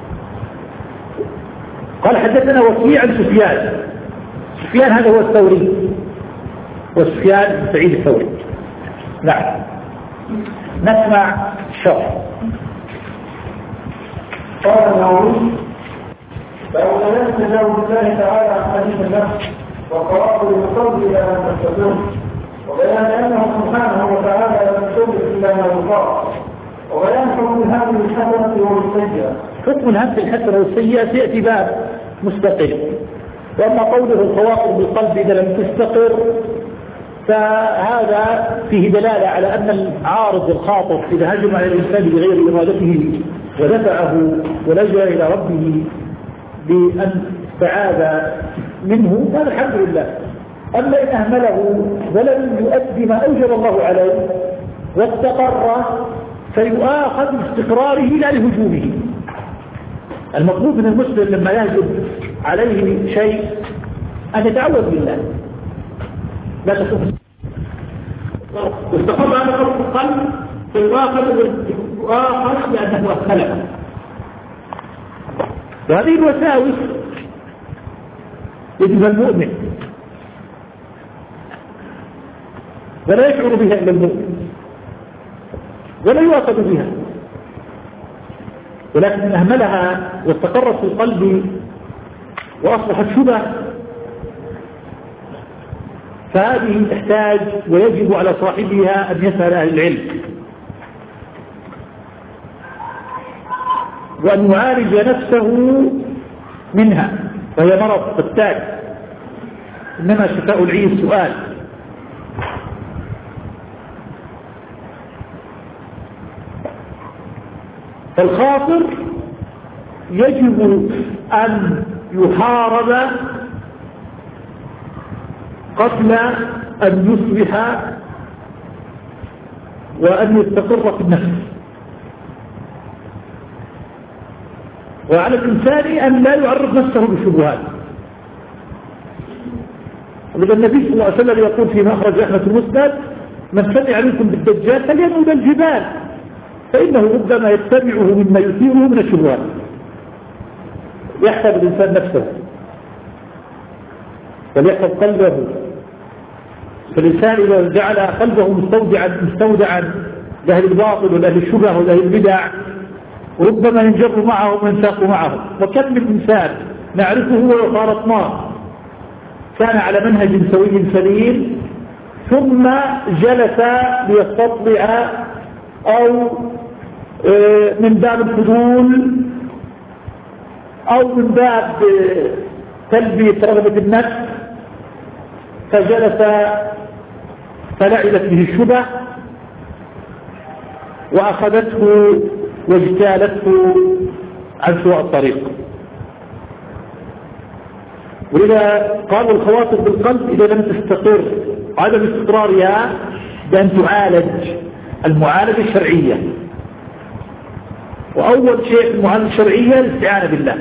قال حدثنا وكيع عن سفيان. سفيان هذا هو الثوري وسفيان بن سعيد الثوري. نعم. نسمع الشرح. قال النووي فأولا تجاوز الله تعالى عن حديث النفس والخواطر بالقلب إلى أن تستقر، وبيان أنه سبحانه وتعالى لم يشرك إلا ما يطاع، وبيان حكم هذه الحسنة والسيئة. حكم هذه الحسنة والسيئة يأتي باب مستقل. وأما قوله الخواطر بالقلب إذا لم تستقر فهذا فيه دلالة على أن العارض الخاطر إذا هجم على الإنسان بغير إرادته ودفعه ولجأ إلى ربه بأن استعاذ منه هذا الحمد لله. أما إن أهمله ولم يؤدي ما أوجب الله عليه واستقر فيؤاخذ باستقراره لا لهجومه. المطلوب من المسلم لما يهجم عليه شيء أن يتعوذ بالله لا تكون واستقر على قلب القلب فيؤاخذ يؤاخذ لأنه أهمله. وهذه الوساوس يجب المؤمن ولا يشعر بها إلا المؤمن ولا يؤاخذ بها، ولكن أهملها واستقرت في القلب وأصبحت شبه فهذه تحتاج ويجب على صاحبها أن يسأل أهل العلم وأن يعالج نفسه منها، وهي مرض فتاك إنما شفاء العي السؤال. فالخاطر يجب أن يحارب قبل أن يصبح وأن يستقر في النفس. وعلى الإنسان أن لا يعرض نفسه بالشبهات. ولذا النبي صلى الله عليه وسلم يقول في مخرج أحمد المسند: من سمع منكم بالدجال فلينظر إلى الجبال فإنه ربما يتبعه مما يثيره من الشبهات. يحسب الإنسان نفسه وليحسب قلبه. فالإنسان إذا جعل قلبه مستودعا مستودعا لأهل الباطل ولأهل الشبه ولأهل البدع ربما ينجر معه وينساق معه. وكم من إنسان نعرفه وخالطناه كان على منهج سوي سليم ثم جلس ليستطلع أو من باب الفضول أو من باب تلبية رغبة النفس فجلس فلعبت به الشبه وأخذته واجتالته عن سواء الطريق. ولذا قالوا الخواطر بالقلب إذا لم تستقر عدم استقرارها بأن تعالج المعالجة الشرعية. وأول شيء المعالجة الشرعية الاستعانة بالله.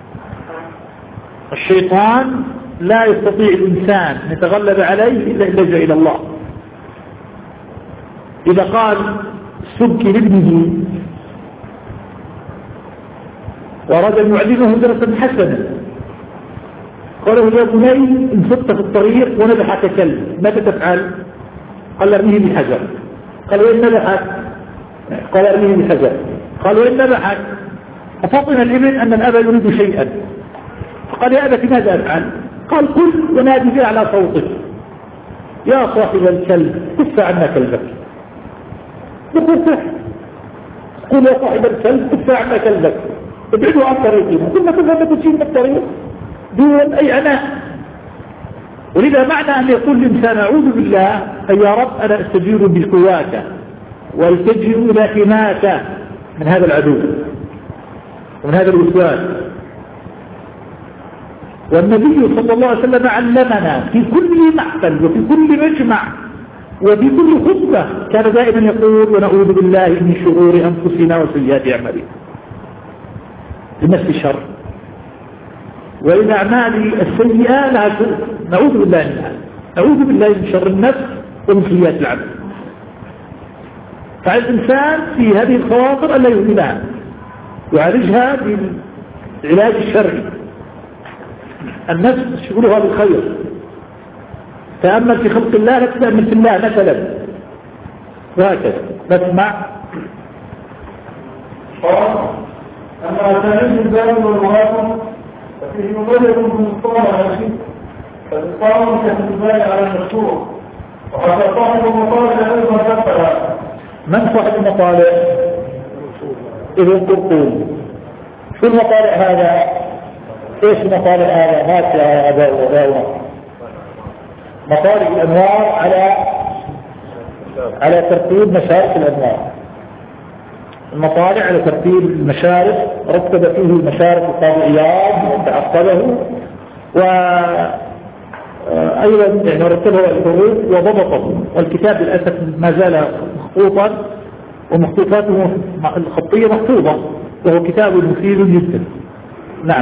الشيطان لا يستطيع الإنسان أن يتغلب عليه إلا إن لجأ إلى الله. إذا قال سبكي لابنه وأراد أن يعلمه درسا حسنا قال له: يا بني إن صدت في الطريق ونبحك كلب ماذا تفعل؟ قال: ارميه بحجر. قال: وإن نبحك؟ قال: ارميه بحجر. قال: وإن نبحك؟ ففطن الابن أن الأب يريد شيئا فقال: يا أبت ماذا أفعل؟ قال: قل ونادي به على صوتك: يا صاحب الكلب كف عنا كلبك. يقول صح، قل يا صاحب الكلب كف عنا كلبك، ابعدوا عن طريقنا. كنا كنا تشيل من الطريق دون أي عناء. ولذا معنى أن يقول الإنسان: أعوذ بالله أي يا رب أنا أستجير بالقواك والتجئ إلى حماك من هذا العدو ومن هذا الوسواس. والنبي صلى الله عليه وسلم علمنا في كل محفل وفي كل مجمع وفي كل خطبة كان دائما يقول: ونعوذ بالله من شرور أنفسنا وسيئات أعمالنا. لنفس الشر والأعمال السيئة لها شر، نعوذ بالله منها، نعوذ بالله من شر النفس ومن سيئات العمل. فعلى الإنسان في هذه الخواطر ألا يهملها، يعالجها بالعلاج الشرعي. النفس شغلها بالخير، تأمل في خلق الله لا تتأمل في الله مثلا، وهكذا. نسمع. أما أسانيد الباب والمواطن ففيه مبلغ من مصطلح الشيء فالإقامة كالإجمال على المشهور، وقد صاحب المطالع أيضا ذكرها. من صاحب المطالع؟ ابن القرطبي. شو المطالع هذا؟ ايش المطالع هذا؟ هات يا اباء واباؤنا. مطالع الانوار على على ترتيب مشارف الانوار. المطالع على ترتيب المشارف، رتب فيه المشارف القاضي عياض وتعقبه، وايضا يعني رتبه الحروف وضبطه، والكتاب للاسف ما زال مخطوطا ومخطوطاته الخطيه محفوظه، وهو كتاب مفيد جدا. نعم.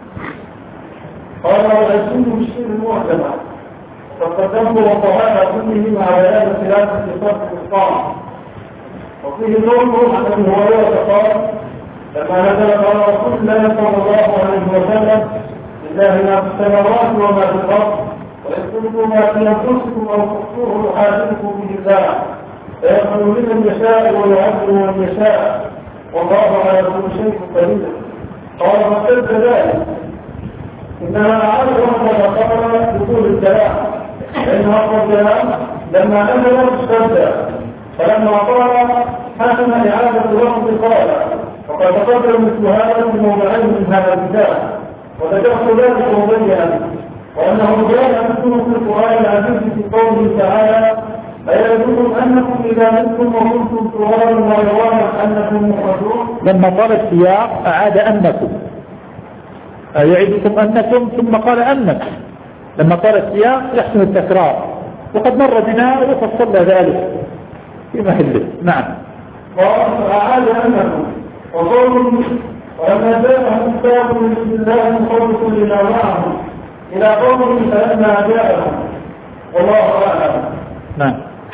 قال والعشرين بالشيء المعجمة فقدمت وطهاها كلهم على بيان خلافة صفات الإسلام. وفيه نور عن ابي هريرة قال لما نزل قال رسول الله صلى الله عليه وسلم لله ما في السماوات وما في الأرض، وإن كنتم ما في أنفسكم أو تخفوه يحاسبكم به الله فيغفر لمن يشاء ويعذب من يشاء والله على كل شيء قدير. قال فقلت ذلك إنما أعاد ربنا قبل دخول الكلام، لأن هذا الكلام لما نزل اشتد، فلما قال حسن إعادة لفظ قال وقد تقدم مثل هذا في موضعين من هذا الكتاب، وذكرت ذلك مبينا وأنه جاء مثله في القرآن العزيز في قوله تعالى أيعدكم أنكم إذا متم وكنتم ترابا وعظاما أنكم مخرجون. لما قال السياق أعاد أنكم، أيعدكم أنكم ثم قال أنكم. لما قال السياق يحسن التكرار، وقد مر بنا وفصلنا ذلك في محله. نعم. قال أعاد أنكم وقولوا ولما جاءهم كتاب من الله مخلص لما معهم إلى قوله فلما جاءهم والله أعلم. نعم.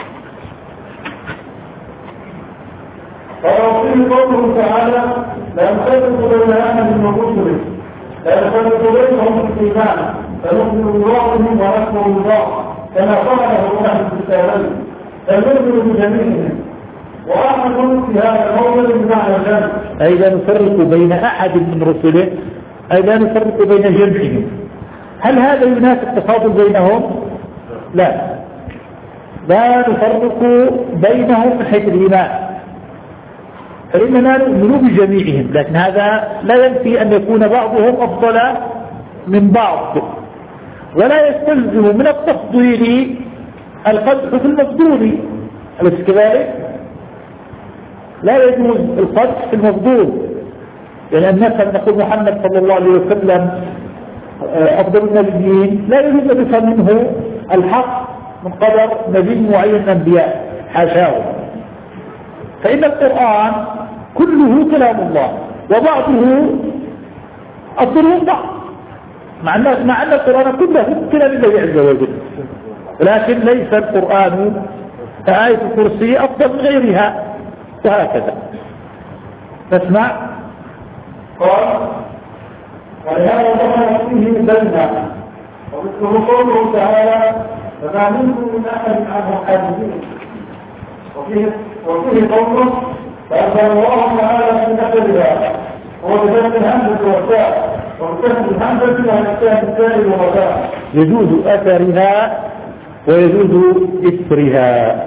وفيه قوله تعالى لا نفرق بين أحد ورسله، لا نفرق بينهم في الإيمان فنؤمن ببعضهم ونكفر ببعض كما قاله أهل الكتابين، فنؤمن بجميعهم. وأحد في هذا الموضع بمعنى الجمع، أي لا نفرق بين أحد من رسله، أي لا نفرق بين جمعهم. هل هذا ينافي التفاضل بينهم؟ لا، لا نفرق بينهم من حيث الإيمان، فإننا نؤمن بجميعهم، لكن هذا لا ينفي أن يكون بعضهم أفضل من بعض، ولا يستلزم من التفضيل القدح في المفضول. أليس كذلك؟ لا يجوز القدح في المفضول، يعني أن مثلا نقول محمد صلى الله عليه وسلم أفضل النبيين، لا يجوز أن يفهم منه الحق من قدر نبي معين من الأنبياء، حاشاه. فإن القرآن كله كلام الله، وبعضه أفضل من بعض، مع أن القرآن كله كلام الله عز وجل، لكن ليس القرآن كآية الكرسي أفضل من غيرها، وهكذا. تسمع؟ قال ولهذا ظهر فيه بيننا، ومثله قوله تعالى فما منكم من أحد عنه حاجزين. وفيه وفيه قوله فأنزل الله تعالى في نقلها هو بذات الهمزة والتاء، وبكسر الهمزة عن التاء التاء والتاء يجوز أثرها ويجوز إثرها.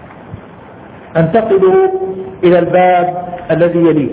انتقل إلى الباب الذي يليه.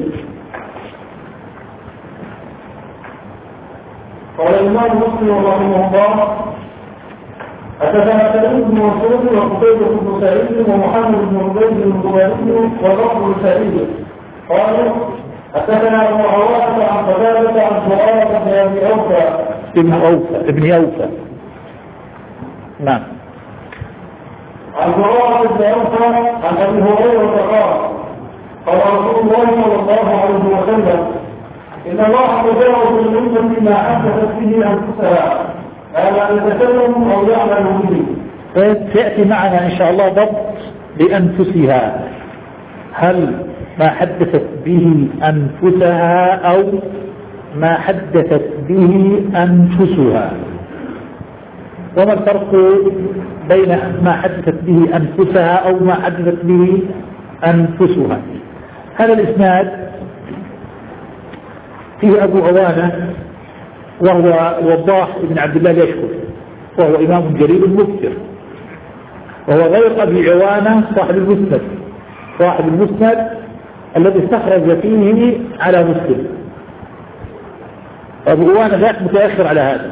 قال الإمام مسلم رحمه الله حدثنا سعيد بن منصور وقتيبة بن سعيد ومحمد بن عبيد الجبالي والرب بن سعيد قالوا حدثنا أبو عوانة عن قتادة عن زرارة بن أبي أوفى ابن أوفى ابن أوفى نعم عن زرارة بن أوفى عن أبي هريرة قال قال رسول الله صلى الله عليه وسلم إن الله تجاوز الأمة ما حدثت به أنفسها لا يتكلم أو يعمل به. سيأتي معنا إن شاء الله ضبط لأنفسها، هل ما حدثت به أنفسها أو ما حدثت به أنفسها، وما الفرق بين ما حدثت به أنفسها أو ما حدثت به أنفسها. هذا الإسناد فيه أبو عوانة وهو الوضاح بن عبد الله اليشكر، وهو إمام جليل مكثر، وهو غير أبي عوانة صاحب المسند صاحب المسند الذي استخرج فيه على مسلم. أبو عوانة ذاك متأخر على هذا.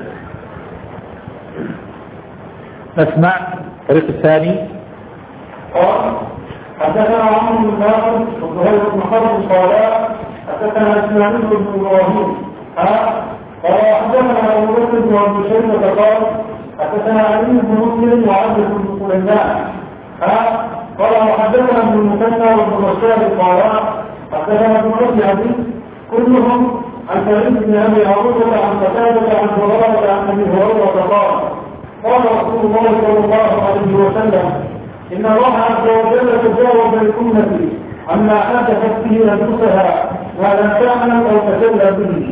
نسمع الطريق الثاني. قال حدثنا عمرو بن ناصر وزهير بن حرب قال حدثنا اسماعيل بن ابراهيم قال حدثنا ابو بكر بن ابي شيبه قال حدثنا علي بن مسلم وعبد بن سليمان قال وحدثنا ابن المثنى وابن بشار قال حدثنا ابن ابي عبيد كلهم عن سعيد بن ابي عروبه عن قتاده عن هريره عن ابي هريره قال قال رسول الله صلى الله عليه وسلم إن الله عز وجل تجاوز لأمتي عما حدثت به أنفسها ما لم تعمل أو تجلى به.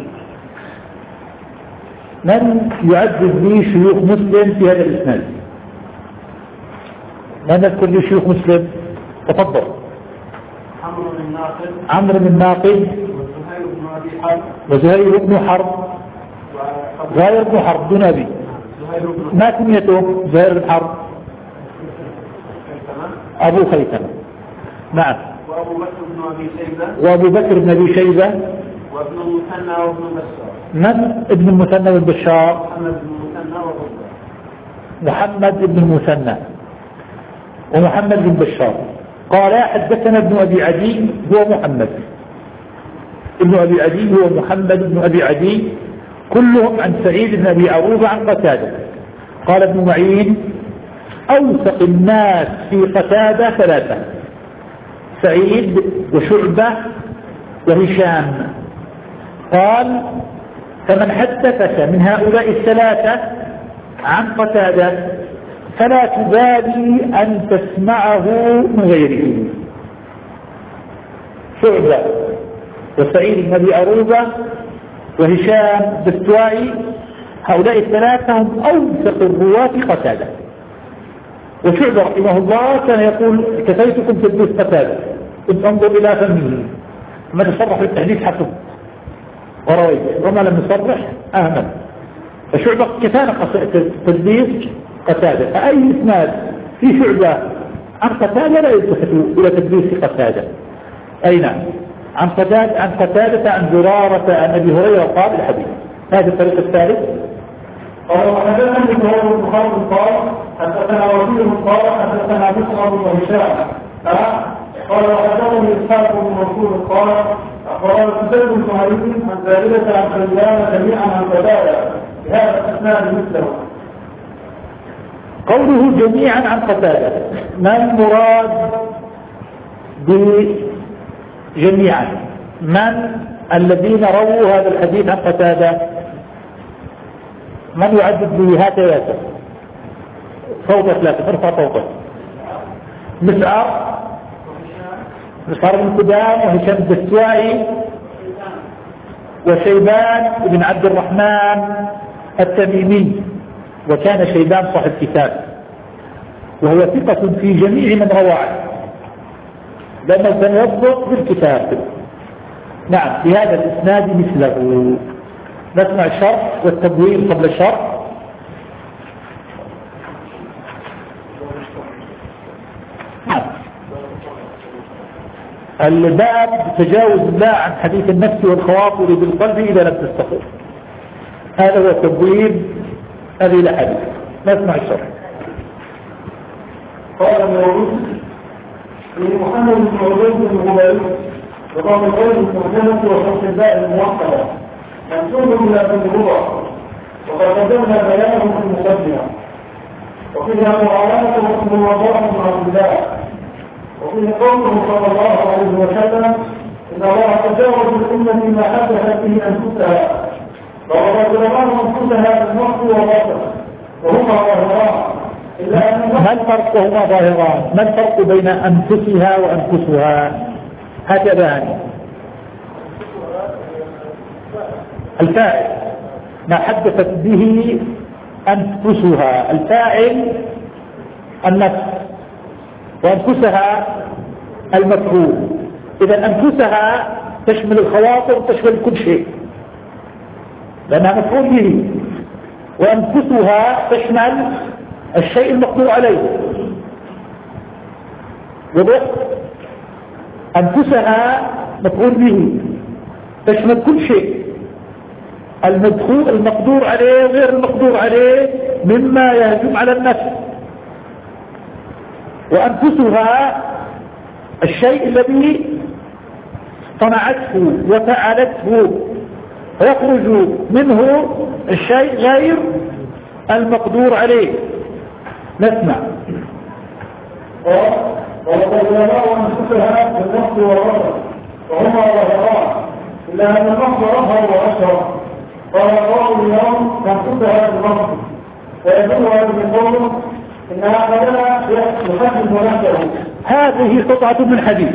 من يعدد لي شيوخ مسلم في هذا الإسناد؟ من يذكر لي شيوخ مسلم؟ تفضل. عمرو بن ناقد عمرو بن ناقد وزهير بن أبي حرب وزهير بن حرب زهير بن حرب دون أبي ما كنيته زهير بن حرب أبو خيثمة. نعم. وأبو بكر بن أبي شيبة وأبو بكر بن أبي شيبة وابن المثنى وابن بشار. من ابن المثنى والبشار؟ محمد بن المثنى وغيره. محمد بن المثنى ومحمد بن بشار. قال حدثنا ابن أبي عدي هو محمد ابن أبي عدي هو محمد بن أبي عدي كلهم عن سعيد بن أبي عروبة عن قتادة. قال ابن معين أوثق الناس في قتادة ثلاثة: سعيد وشعبة وهشام. قال فمن حدثك من هؤلاء الثلاثة عن قتادة فلا تبالي أن تسمعه من غيره. شعبة وسعيد بن أبي عروبة وهشام الدستوائي هؤلاء الثلاثة هم أوثق الرواة قتادة. وشعبة رحمه الله كان يقول كفيتكم تدريس قتادة كنت انظر إلى فمه ما تصرح بالتحديث حسب ورويت وما لم يصرح أهمل. فشعبة كفانا تدريس قتادة. فأي إسناد في شعبة عن قتادة لا يلتفت إلى تدريس قتادة. أي نعم عن قتادة عن قتادة عن زرارة عن أبي هريرة قال الحديث. هذا الطريق الثالث. قال وحدثنا ابن هريرة بن خالد قال حدثنا وكيل قال حدثنا مسعر بن هشام قال وحدثني اسحاق بن منصور قال اخبرنا زيد بن علي عن زائدة عن سليمان جميعا عن قتادة بهذا الاسناد مثله. قوله جميعا عن قتادة ما المراد بجميعا؟ من الذين رووا هذا الحديث عن قتادة؟ من يعدد لي هكذا فوق ثلاثة ارفع فوقه. مسعر مسعر بن قدام وهشام الدستوائي وشيبان بن عبد الرحمن التميمي. وكان شيبان صاحب كتاب وهو ثقة في جميع من روى عنه لأنه كان يضبط بالكتاب. نعم في هذا الإسناد مثله. نسمع الشرح والتبويب قبل الشرح. الباب تجاوز الله عن حديث النفس والخواطر بالقلب إذا لم تستقر. هذا هو التبويب هذه الأحاديث. نسمع الشرح. قال النووي في محمد بن عبيد بن هبيل وقام الغير المترجمة وشرح الباء الموحدة منسوب إلى ابن الربع وقد قدمنا بيانه في المقدمة وفيها معاونة واسم الوضاء بن عبد الله وفيه قوله صلى الله عليه وسلم إن الله تجاوز لأمتي ما حدثت به أنفسها وقد ظلموا أنفسها بالنص والباطل وهما ظاهران. ما الفرق وهما ظاهران؟ ما الفرق بين أنفسها وأنفسها؟ هكذا الفاعل ما حدثت به أنفسها، الفاعل النفس وأنفسها المفعول. إذا أنفسها تشمل الخواطر وتشمل كل شيء لأنها مفعول به. وأنفسها تشمل الشيء المقدور عليه. وضع أنفسها مفعول به تشمل كل شيء، المدخول المقدور عليه غير المقدور عليه مما يهجم على النفس. وأنفسها الشيء الذي صنعته وفعلته، ويخرج منه الشيء غير المقدور عليه. نسمع. ولقد يرى أنفسها بالنص والرفض وهما ظاهران، إلا أن النص أظهر وأشهر. قال الله اليوم أنفسها بالنص، ويدل هذه قوله إنها بدلا يحدث نفسه. هذه قطعة من حديث.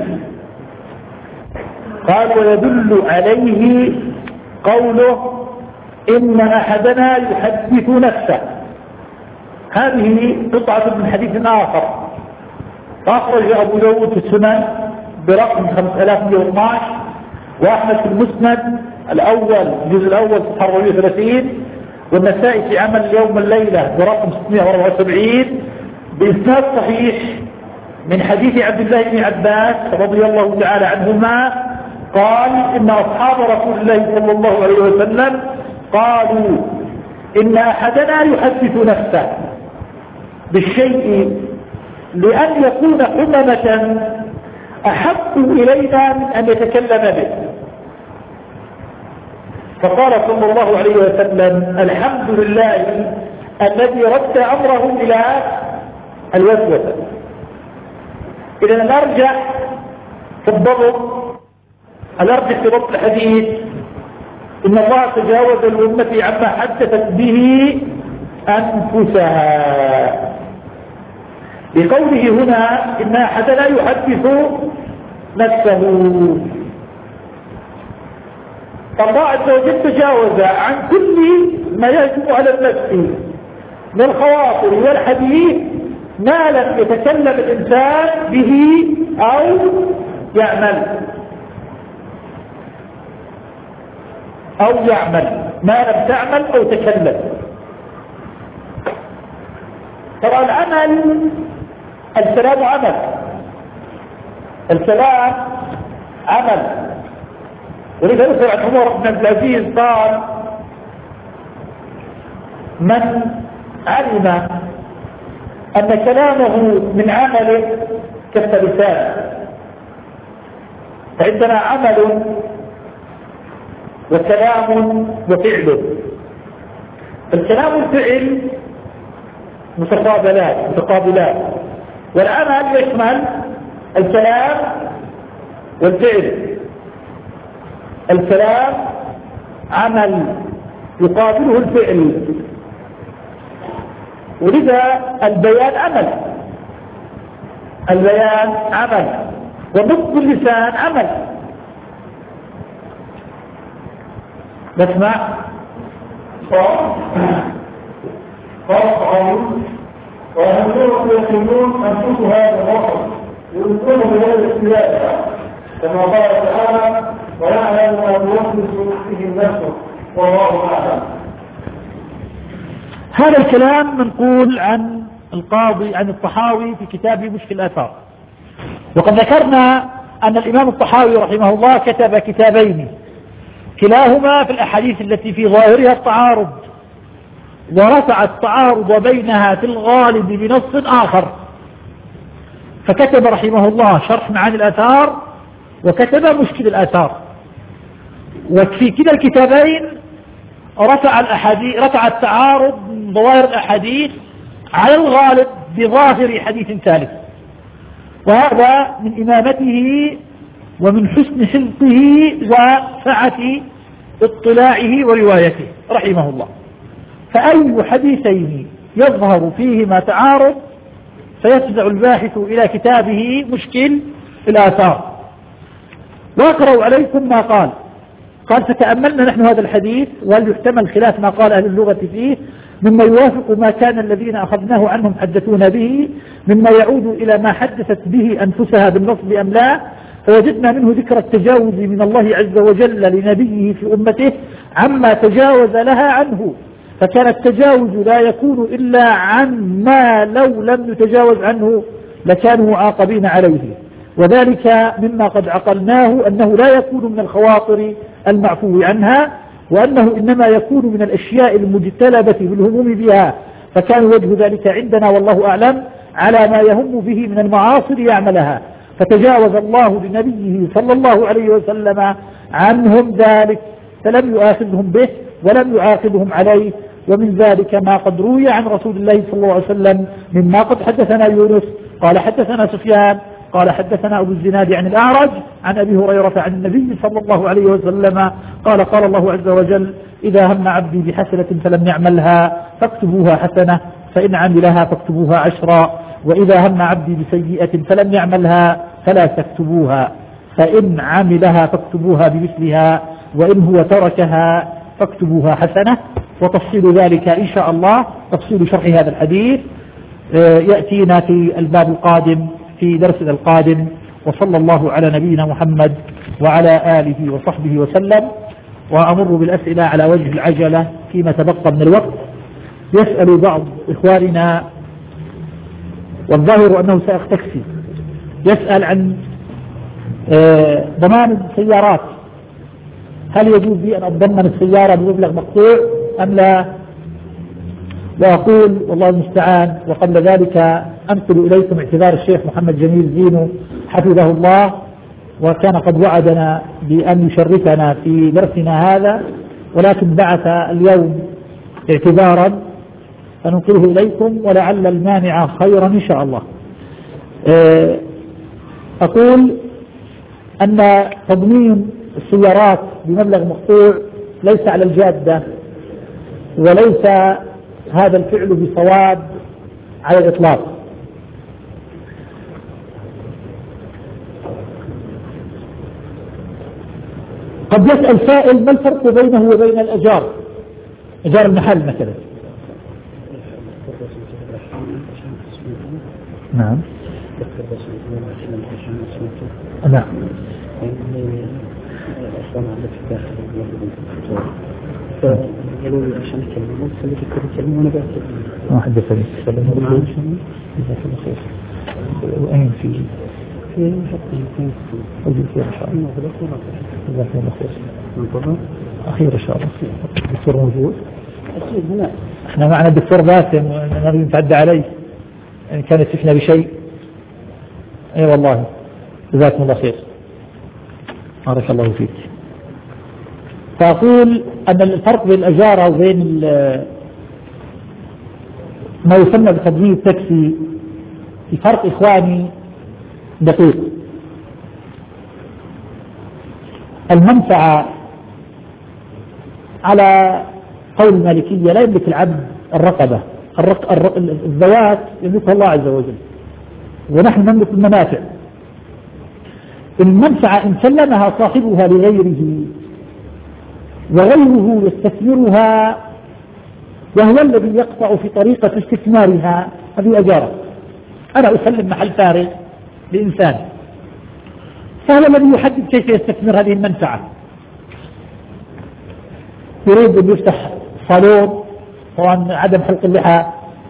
قال ويدل عليه قوله إن أحدنا يحدث نفسه. هذه قطعة من حديث آخر أخرج أبو داود في السنن برقم خمسة آلاف ومئة واثني عشر، وأحمد في المسند الأول الجزء الأول صفحة أربعمئة وثلاثين، والنسائي في عمل اليوم والليلة برقم ستمئة وأربعة وسبعين بإسناد صحيح من حديث عبد الله بن عباس رضي الله تعالى عنهما قال إن أصحاب رسول الله صلى الله عليه وسلم قالوا إن أحدنا يحدث نفسه بالشيء لأن يكون حممة أحب إلينا من أن يتكلم به. فقال صلى الله عليه وسلم الحمد لله الذي رد أمره إلى الوسوسة. إذا نرجع في الضبط الأرجح في ضبط الحديث إن الله تجاوز الأمة عما حدثت به أنفسها بقوله هنا إن أحدنا يحدث نفسه. الله عز وجل تجاوز عن كل ما يجب على النفس من الخواطر والحديث ما لم يتكلم الإنسان به أو يعمل أو يعمل ما لم تعمل أو تكلم. ترى العمل الكلام عمل، الكلام عمل. ولذا يذكر عن عمر بن عبد العزيز قال من علم أن كلامه من عمله كالتلسان، فعندنا عمل وكلام وفعل. الكلام والفعل متقابلات متقابلات، والعمل يشمل الكلام والفعل. الكلام عمل يقابله الفعل، ولذا البيان عمل، البيان عمل، ونطق اللسان عمل. نسمع. قال وهؤلاء يقولون أنفسها بالرفض يؤمنون بغير الاختلاف كما قال تعالى ويعلم ما يوسوس به النفس والله أعلم. هذا الكلام منقول عن القاضي عن الطحاوي في كتابه مشكل الآثار. وقد ذكرنا أن الإمام الطحاوي رحمه الله كتب كتابين كلاهما في الأحاديث التي في ظاهرها التعارض، ورفع التعارض بينها في الغالب بنص آخر، فكتب رحمه الله شرح معاني الآثار وكتب مشكل الآثار. وفي كلا الكتابين رفع الأحاديث رفع التعارض من ظواهر الأحاديث على الغالب بظاهر حديث ثالث، وهذا من إمامته ومن حسن حفظه وسعة اطلاعه وروايته رحمه الله. فأي حديثين يظهر فيهما تعارض فيفزع الباحث إلى كتابه مشكل الآثار. وأقرأ عليكم ما قال. قال فتأملنا نحن هذا الحديث وهل يحتمل خلاف ما قال أهل اللغة فيه مما يوافق ما كان الذين أخذناه عنهم حدثونا به مما يعود إلى ما حدثت به أنفسها بالنصب أم لا. فوجدنا منه ذكر التجاوز من الله عز وجل لنبيه في أمته عما تجاوز لها عنه فكان التجاوز لا يكون إلا عن ما لو لم يتجاوز عنه لكانوا معاقبين عليه، وذلك مما قد عقلناه أنه لا يكون من الخواطر المعفو عنها، وأنه إنما يكون من الأشياء المجتلبة بالهموم بها، فكان وجه ذلك عندنا والله أعلم على ما يهم به من المعاصي يعملها، فتجاوز الله لنبيه صلى الله عليه وسلم عنهم ذلك فلم يؤاخذهم به ولم يعاقبهم عليه. ومن ذلك ما قد روي عن رسول الله صلى الله عليه وسلم مما قد حدثنا يونس قال حدثنا سفيان قال حدثنا أبو الزناد عن الأعرج عن أبي هريرة عن النبي صلى الله عليه وسلم قال قال الله عز وجل إذا هم عبدي بحسنة فلم يعملها فاكتبوها حسنة، فإن عملها فاكتبوها عشرا، وإذا هم عبدي بسيئة فلم يعملها فلا تكتبوها، فإن عملها فاكتبوها بمثلها، وإن هو تركها فاكتبوها حسنة. وتفصيل ذلك إن شاء الله تفصيل شرح هذا الحديث يأتينا في الباب القادم في درسنا القادم. وصلى الله على نبينا محمد وعلى آله وصحبه وسلم. وأمر بالأسئلة على وجه العجلة فيما تبقى من الوقت. يسأل بعض إخواننا والظاهر أنه سأختكسي يسأل عن ضمان السيارات، هل يجوز لي أن أضمن السيارة بمبلغ مقطوع أم لا؟ وأقول والله المستعان. وقبل ذلك أنقل إليكم اعتذار الشيخ محمد جميل زينو حفظه الله، وكان قد وعدنا بأن يشركنا في درسنا هذا، ولكن بعث اليوم اعتذارا فننقله إليكم ولعل المانع خيرا إن شاء الله. أقول أن تضمين السيارات بمبلغ مقطوع ليس على الجادة، وليس هذا الفعل بصواب على الإطلاق. قد يسأل سائل ما الفرق بينه وبين الأجار، أجار المحل مثلا؟ نعم نعم قالوا لي عشان اكلمه خليك تكلمه وانا بكتب ما حدثني سلام وين في في حتى يكون أجل فيها إن شاء الله. جزاك الله خير. انتظر أخير إن شاء الله. الدكتور موجود؟ أكيد هنا. إحنا معنا الدكتور باسم ونريد نتعدى عليه إن كان يسفنا بشيء. أي أيوة والله جزاكم الله خير. بارك الله فيك. فأقول أن الفرق بين الأجارة وبين ما يسمى بتضمين التاكسي الفرق إخواني دقيق. المنفعة على قول المالكية لا يملك العبد الرقبة، الرق... الرق... الذوات يملكها الله عز وجل، ونحن نملك المنافع. المنفعة إن سلمها صاحبها لغيره وغيره يستثمرها وهو الذي يقطع في طريقة استثمارها هذه أجارة. أنا أسلم محل فارغ لإنسان، فهو الذي يحدد كيف يستثمر هذه المنفعة. يريد أن يفتح صالون، طبعا عدم حلق اللحى،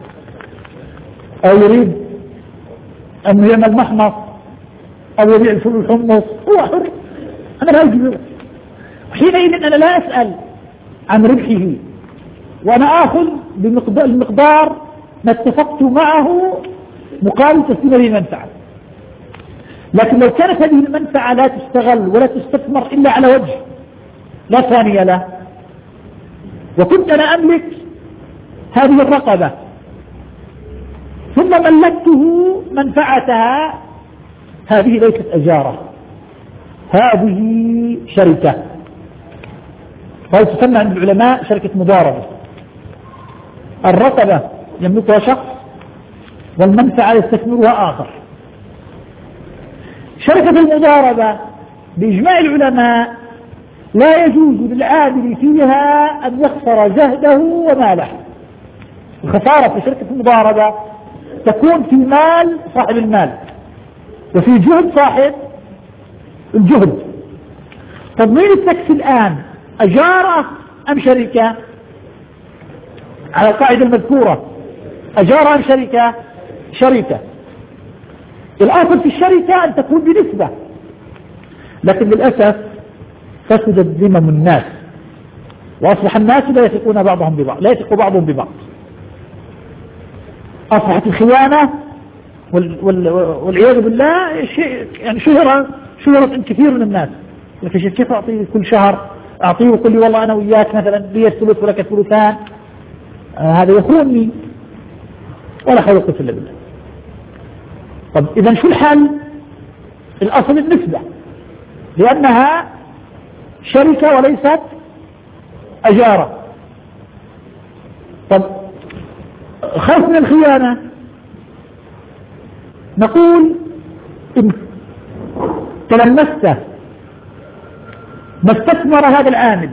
أو يريد أن يعمل محمص أو يبيع الفول والحمص، هو حر. أنا لا أجبره. حينئذ أنا لا أسأل عن ربحه، وأنا آخذ بمقدار ما اتفقت معه مقابل تسليم هذه المنفعة. لكن لو كانت هذه المنفعة لا تستغل ولا تستثمر إلا على وجه لا ثاني له، وكنت أنا أملك هذه الرقبة ثم ملكته منفعتها، هذه ليست أجارة، هذه شركة، وهي تسمى عند العلماء شركة مضاربة. الرقبة يملكها شخص والمنفعة يستثمرها آخر. شركة المضاربة بإجماع العلماء لا يجوز للعامل فيها أن يخسر جهده وماله. الخسارة في شركة المضاربة تكون في مال صاحب المال وفي جهد صاحب الجهد. تضمين التاكسي الآن أجارة أم شركة؟ على القاعدة المذكورة أجار أم شركة؟ شركة. الأصل في الشركة أن تكون بنسبة، لكن للأسف فسدت ذمم الناس وأصبح الناس لا يثقون بعضهم ببعض، لا يثق بعضهم ببعض. أصبحت الخيانة والعياذ بالله شيء يعني شهرة شهرة عند كثير من الناس. لكن كيف أعطيه كل شهر أعطيه ويقول لي والله أنا وياك مثلا لي الثلث ولك الثلثان، آه هذا يخونني ولا حول ولا قوة إلا بالله. طب إذا شو الحل؟ الأصل النسبة، لأنها شركة وليست أجارة. طب خوف من الخيانة، نقول إن تلمست ما استثمر هذا العامل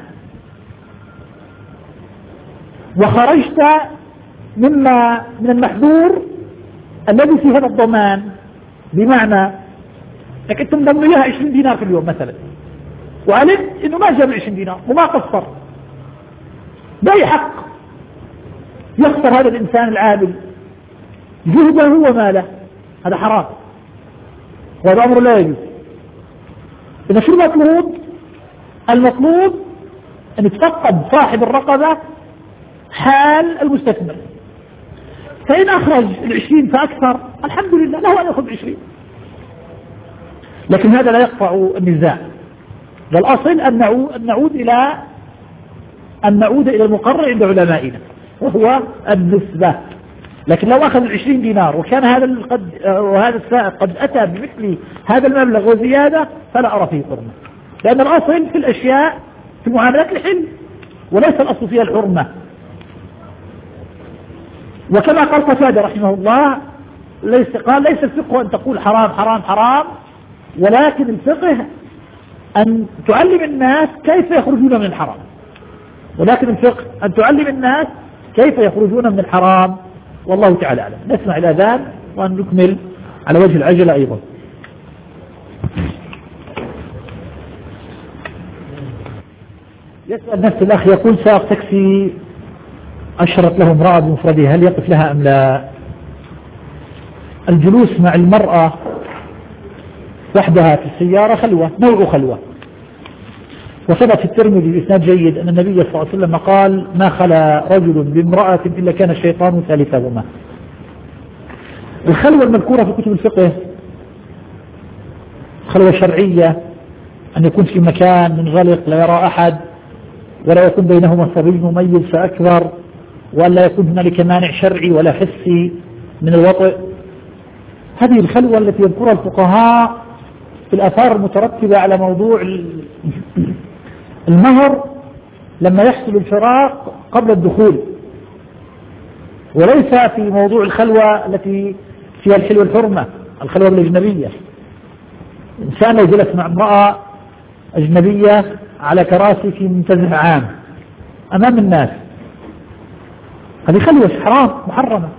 وخرجت مما من المحظور الذي في هذا الضمان، بمعنى انك انت مضمن اياها عشرين دينار في اليوم مثلا، وعلمت انه ما جاب عشرين دينار وما قصر، باي حق يخسر هذا الانسان العامل جهده وماله؟ هذا حرام وهذا امر لا يجوز. اذا شو المطلوب؟ المطلوب ان يتفقد صاحب الرقبة حال المستثمر، فإن أخرج العشرين فأكثر الحمد لله له أن يأخذ عشرين، لكن هذا لا يقطع النزاع. والأصل أن نعود, أن نعود إلى أن نعود إلى المقرر عند علمائنا وهو النسبة. لكن لو أخذ العشرين دينار وكان هذا قد وهذا السائق قد أتى بمثل هذا المبلغ وزيادة فلا أرى فيه حرمة، لأن الأصل في الأشياء في المعاملات الحل وليس الأصل فيها الحرمة. وكما قال قتادة رحمه الله ليس قال ليس الفقه أن تقول حرام حرام حرام، ولكن الفقه أن تعلم الناس كيف يخرجون من الحرام، ولكن الفقه أن تعلم الناس كيف يخرجون من الحرام. والله تعالى أعلم. نسمع الأذان وأن نكمل على وجه العجلة أيضا. يسأل نفس الأخ يقول سائق تاكسي أشرت له امرأة بمفردها هل يقف لها أم لا؟ الجلوس مع المرأة وحدها في السيارة خلوة، نوع خلوة، وثبت في الترمذي بإسناد جيد أن النبي صلى الله عليه وسلم قال ما خلا رجل بامرأة إلا كان الشيطان ثالثهما. الخلوة المذكورة في كتب الفقه خلوة شرعية، أن يكون في مكان منغلق لا يرى أحد، ولا يكون بينهما صبي مميز فأكبر، ولا يكون هنالك مانع شرعي ولا حسي من الوطئ. هذه الخلوة التي يذكرها الفقهاء في الآثار المترتبة على موضوع المهر لما يحصل الفراق قبل الدخول، وليس في موضوع الخلوة التي فيها الحل والحرمة، الخلوة الأجنبية. إنسان لو جلس مع امرأة أجنبية على كراسي في منتزه عام أمام الناس، هذه خلوة حرام محرمة.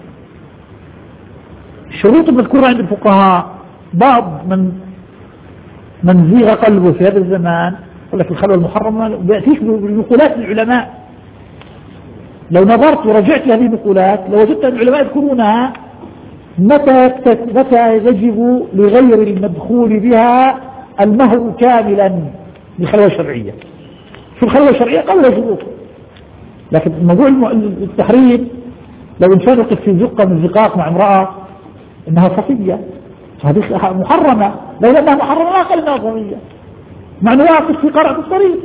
الشروط المذكورة عند الفقهاء بعض من من زيغ قلبه في هذا الزمان يقول لك الخلوة المحرمة، بيأتيك بنقولات العلماء. لو نظرت ورجعت لهذه النقولات لوجدت أن العلماء يذكرونها متى متى يجب لغير المدخول بها المهر كاملا بالخلوة الشرعية. في الخلوة الشرعية قبل شروط، لكن موضوع التحريم لو إنسان وقف في زقة من الزقاق مع امرأة إنها صفية هذه محرمة، لو أنها محرمة لا أقل إنها صفية، مع أنه واقف في قرعة الطريق،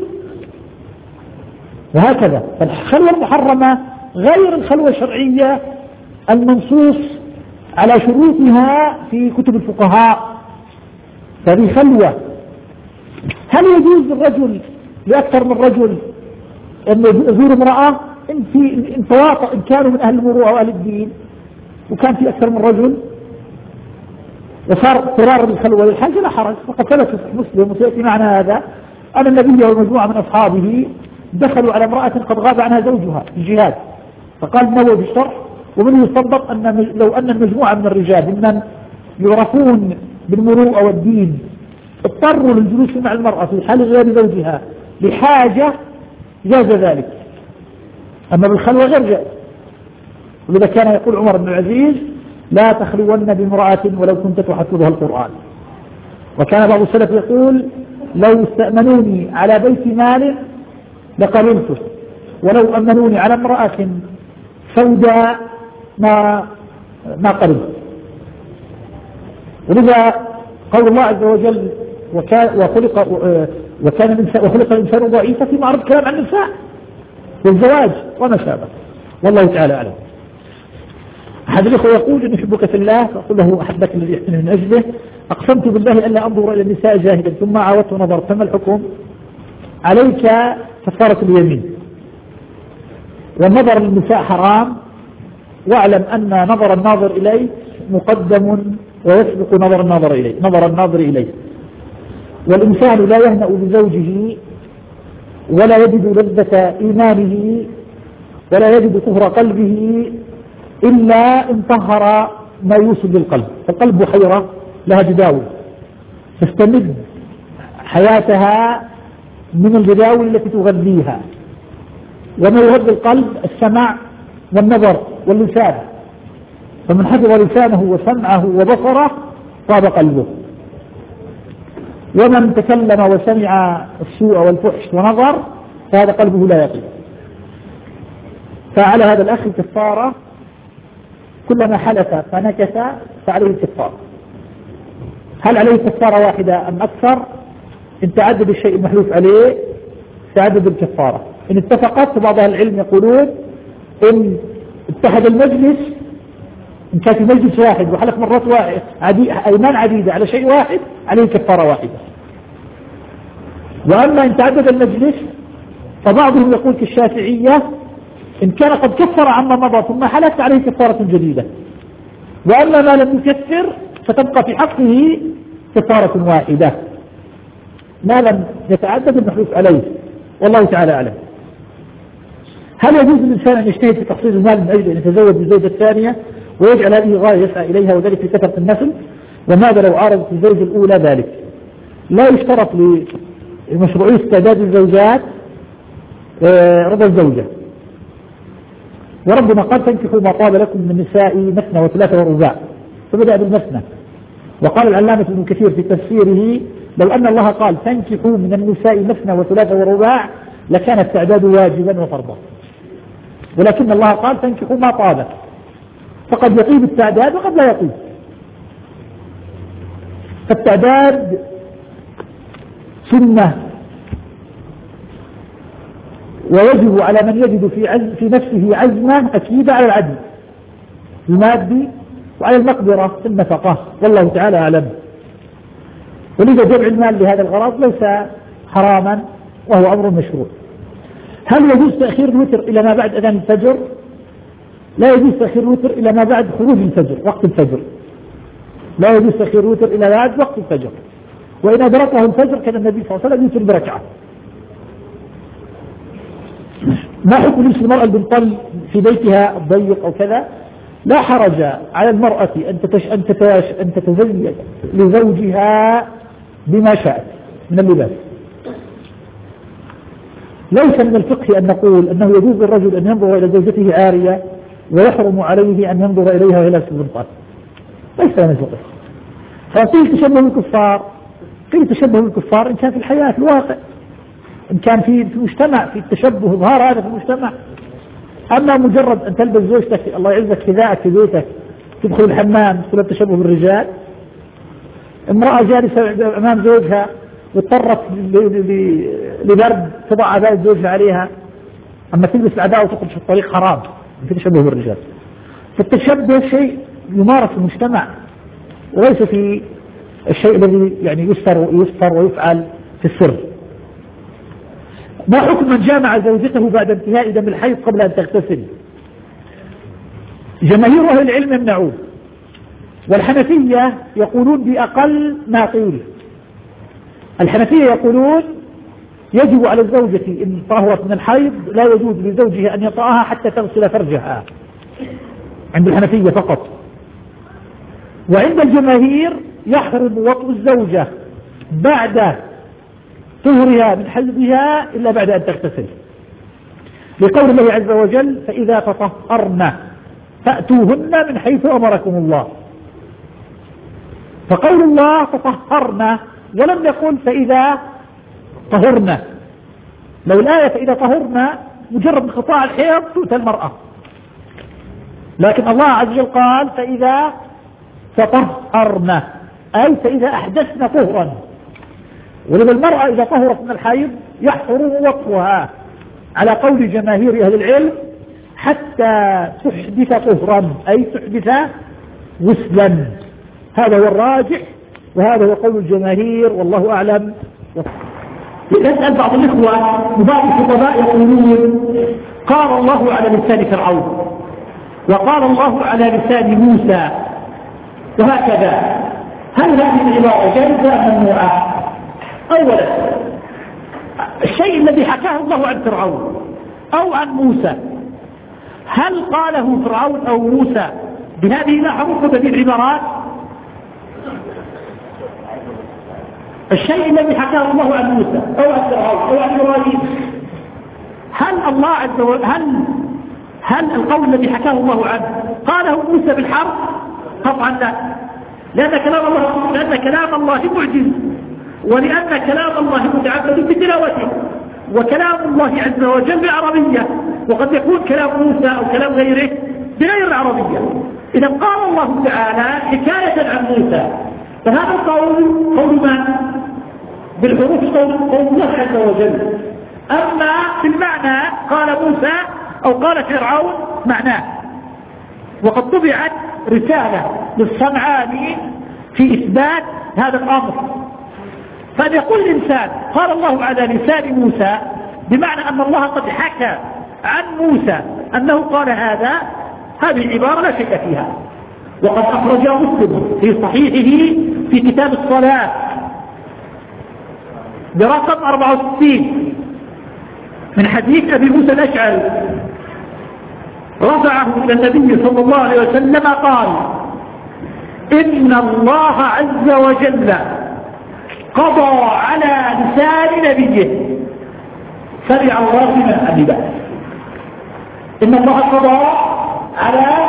وهكذا. فالخلوة المحرمة غير الخلوة الشرعية المنصوص على شروطها في كتب الفقهاء، فهذه خلوة. هل يجوز للرجل لأكثر من رجل أن يزور امرأة إن, في إن تواطأ إن كانوا من أهل المروءة وأهل الدين وكان في أكثر من رجل وصار اضطرار للخلوة للحاجة لا حرج، فقد ثبت في مسلم وسيأتي معنا هذا أن النبي ومجموعة من أصحابه دخلوا على امرأة قد غاب عنها زوجها في الجهاد، فقال نوى بالشرح ومنه يصدق أن لو أن المجموعة من الرجال ممن يعرفون بالمروءة والدين اضطروا للجلوس مع المرأة في حال غير زوجها لحاجة جاز ذلك، أما بالخلوة غير جائز. ولذا كان يقول عمر بن العزيز لا تخلون بامرأة ولو كنت تحفظها القرآن. وكان بعض السلف يقول لو استأمنوني على بيت مال لقبلته ولو أمنوني على امرأة سوداء ما ما قبلت. ولذا قول الله عز وجل وكان وخلق وكان الإنسان وخلق الإنسان ضعيفا في معرض كلام عن النساء والزواج وما شابه، والله تعالى أعلم. أحد الأخوة يقول إن أحبك في الله، فأقول له أحبك الذي يحسن من أجله، أقسمت بالله ألا أنظر إلى النساء جاهدا ثم عاودت ونظرت، فما الحكم؟ عليك كفارة اليمين، والنظر للنساء حرام، واعلم أن نظر الناظر إليك مقدم ويسبق نظر الناظر إليه نظر الناظر إليه. والإنسان لا يهنأ بزوجه ولا يجد لذة إيمانه ولا يجد طهر قلبه إلا إن طهر ما يوصل للقلب. فالقلب بحيرة لها جداول تستمد حياتها من الجداول التي تغذيها، وما يغذي القلب السمع والنظر واللسان، فمن حفظ لسانه وسمعه وبصره طاب قلبه، ومن تكلم وسمع السوء والفحش ونظر فهذا قلبه لا يقي. فعلى هذا الأخ كفارة، كلما حلف فنكث فعليه الكفارة. هل عليه كفارة واحدة أم أكثر؟ إن تعدد الشيء المحلوف عليه تعدد الكفارة. إن اتفقت، بعض أهل العلم يقولون إن اتحد المجلس، إن كان في مجلس واحد وحلف مرات واحد عدي... أيمان عديدة على شيء واحد عليه كفارة واحدة. وأما إن تعدد المجلس فبعضهم يقول كالشافعية إن كان قد كفر عما مضى ثم حلف عليه كفارة جديدة، وأما ما لم يكفر فتبقى في حقه كفارة واحدة ما لم يتعدد المحلوف عليه، والله تعالى أعلم. هل يجوز للإنسان أن يجتهد في تحصيل المال من أجل أن يتزوج بالزوجة الثانية ويجعل هذه غاية يسعى إليها وذلك في كثرة النسل؟ وماذا لو عارضت الزوجة الأولى ذلك؟ لا يشترط لمشروعية استعداد الزوجات رضا الزوجة، وربنا قال تنكحوا ما طاب لكم من النساء مثنى وثلاثة ورباع، فبدأ بالمثنى. وقال العلامة ابن كثير في تفسيره لو أن الله قال تنكحوا من النساء مثنى وثلاثة ورباع لكان التعداد واجبا وفرضا، ولكن الله قال تنكحوا ما طاب، فقد يطيب التعداد وقد لا يطيب. فالتعداد سنة، ويجب على من يجد في, عزم في نفسه عزمة أكيدة على العدل المادي وعلى المقدرة في النفقة، والله تعالى أعلم. ولذا جمع المال لهذا الغرض ليس حراما وهو أمر مشروع. هل يجوز تأخير الوتر إلى ما بعد أذان الفجر؟ لا يجوز تأخير الوتر إلى ما بعد خروج الفجر وقت الفجر، لا يجوز تأخير الوتر إلى ما بعد وقت الفجر. وإن أدركه الفجر كان النبي صلى الله عليه وسلم يوتر بركعة. ما حكم لبس المرأة البنطل في بيتها الضيق أو كذا؟ لا حرج على المرأة أن تتش أن تتش أن تتزين لزوجها بما شاءت من اللباس. ليس من الفقه أن نقول أنه يجوز للرجل أن ينظر إلى زوجته عارية ويحرم عليه أن ينظر إليها وهي لابسة البنطال، ليس من الفقه. فقيل تشبه الكفار، قيل تشبه الكفار إن كان في الحياة في الواقع، إن كان في المجتمع في التشبه ظهر هذا في المجتمع. أما مجرد أن تلبس زوجتك الله يعزك حذاءك في بيتك تدخل الحمام تدخل التشبه بالرجال. امرأة جالسة أمام زوجها واضطرت لبرد تضع عباءة زوجها عليها، أما تلبس العباءة وتخرج في الطريق حرام، في تشبه بالرجال. فالتشبه شيء يمارس في المجتمع وليس في الشيء الذي يعني يستر يستر ويفعل في السر. ما حكم من جامع زوجته بعد انتهاء دم الحيض قبل أن تغتسل؟ جماهير أهل العلم يمنعون، والحنفية يقولون بأقل ما قيل. الحنفية يقولون يجب على الزوجة إن طهرت من الحيض لا يجوز لزوجها أن يطأها حتى تغسل فرجها، عند الحنفية فقط. وعند الجماهير يحرم وطء الزوجة بعد طهرها من حيضها إلا بعد أن تغتسل، لقول الله عز وجل فإذا تطهرن فأتوهن من حيث أمركم الله. فقول الله تطهرنا ولم يقل فإذا طهرنا. لو الآية فإذا طهرنا مجرد انقطاع الحيض تؤتى المرأة، لكن الله عز وجل قال فإذا تطهرنا أي فإذا أحدثنا طهرا. ولما المرأة إذا طهرت من الحيض يحرم وطئها على قول جماهير أهل العلم حتى تحدث طهرا أي تحدث غسلا. هذا هو الراجح وهذا هو قول الجماهير والله أعلم. يسأل بعض الإخوة وبعض الخطباء يقولون قال الله على لسان فرعون وقال الله على لسان موسى وهكذا، هل هذه العبارة جائزة أم ممنوعة؟ أولا الشيء الذي حكاه الله عن فرعون أو عن موسى هل قاله فرعون أو موسى بهذه الأحرف وبهذه العبارات؟ الشيء الذي حكاه الله عن موسى أو عن فرعون أو عن إبراهيم هل الله عز وجل هل هل القول الذي حكاه الله عنه قاله موسى بالحرف؟ طبعا لا، لأن كلام الله لأن كلام الله معجز، ولأن كلام الله متعبد بتلاوته، وكلام الله عز وجل بعربية، وقد يكون كلام موسى أو كلام غيره بغير العربية. إذا قال الله تعالى حكاية عن موسى فهذا القول قول من؟ بالحروف قول الله عز وجل. أما بالمعنى قال موسى أو قال فرعون معناه. وقد طبعت رسالة للصنعاني في إثبات هذا الأمر، فأن يقول الإنسان قال الله على لسان موسى بمعنى أن الله قد حكى عن موسى أنه قال هذا، هذه العبارة لا شيء فيها. وقد أخرج مسلم في صحيحه في كتاب الصلاة برقم أربعة وستين من حديث أبي موسى الأشعري رفعه إلى النبي صلى الله عليه وسلم قال إن الله عز وجل قضى على لسان نبيه سمع الله من حبيبه. إن الله قضى على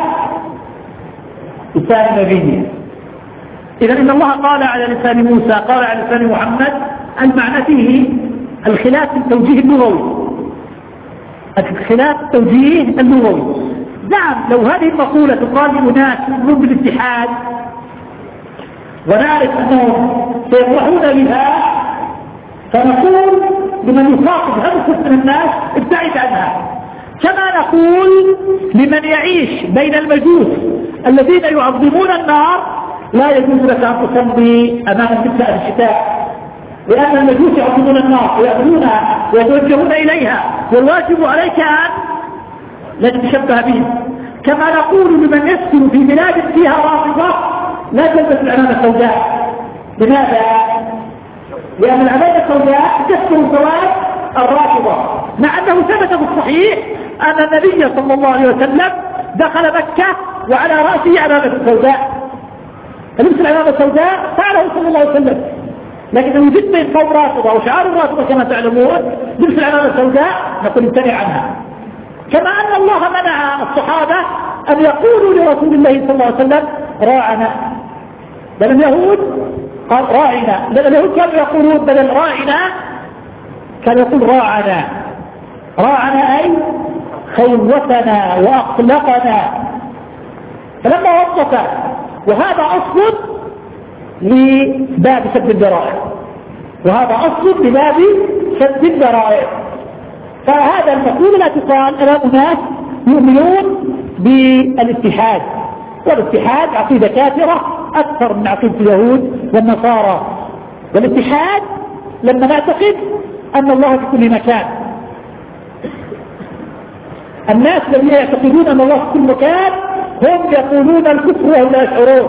لسان نبيه. إذا إن الله قال على لسان موسى قال على لسان محمد، المعنى فيه الخلاف في التوجيه اللغوي، الخلاف في التوجيه اللغوي. نعم لو هذه المقولة تقال لأناس يؤمنون بالاتحاد ونعرف أنهم سيفرحون بها فنقول لمن يخاطب هذا الكثير من الناس ابتعد عنها، كما نقول لمن يعيش بين المجوس الذين يعظمون النار لا يجوز لك أن تصلي أمام النساء الشتاء، لأن المجوس يعظمون النار ويأخذونها ويتوجهون إليها، والواجب عليك أن لا تتشبه بهم. كما نقول لمن يسكن في بلاد فيها رافضة لا تلبس العمامة السوداء. لماذا؟ لأن العمامة السوداء تسكن سواد الرافضة، مع أنه ثبت بالصحيح أن النبي صلى الله عليه وسلم دخل مكة وعلى رأسه عمامة سوداء، فلبس العمامة السوداء فعله صلى الله عليه وسلم. لكن لو وجد بين قوم رافضة وشعار الرافضة كما تعلمون لبس العمامة السوداء نقول امتنع عنها. كما أن الله منع الصحابة أن يقولوا لرسول الله صلى الله عليه وسلم راعنا، بل اليهود قال راعنا، بل اليهود كانوا يقولون بدل راعنا كان يقول راعنا. راعنا أي خوفنا وأقلقنا. فلما وصف وهذا أصل لباب سد الذرائع، وهذا أصل لباب سد الذرائع. فهذا المقول لا تقال أمام أناس يؤمنون بالاتحاد، والاتحاد عقيدة كافرة أكثر من عقيدة اليهود والنصارى. والاتحاد لما نعتقد أن الله في كل مكان، الناس الذين يعتقدون أن الله في كل مكان هم يقولون الكفر وهم لا يشعرون.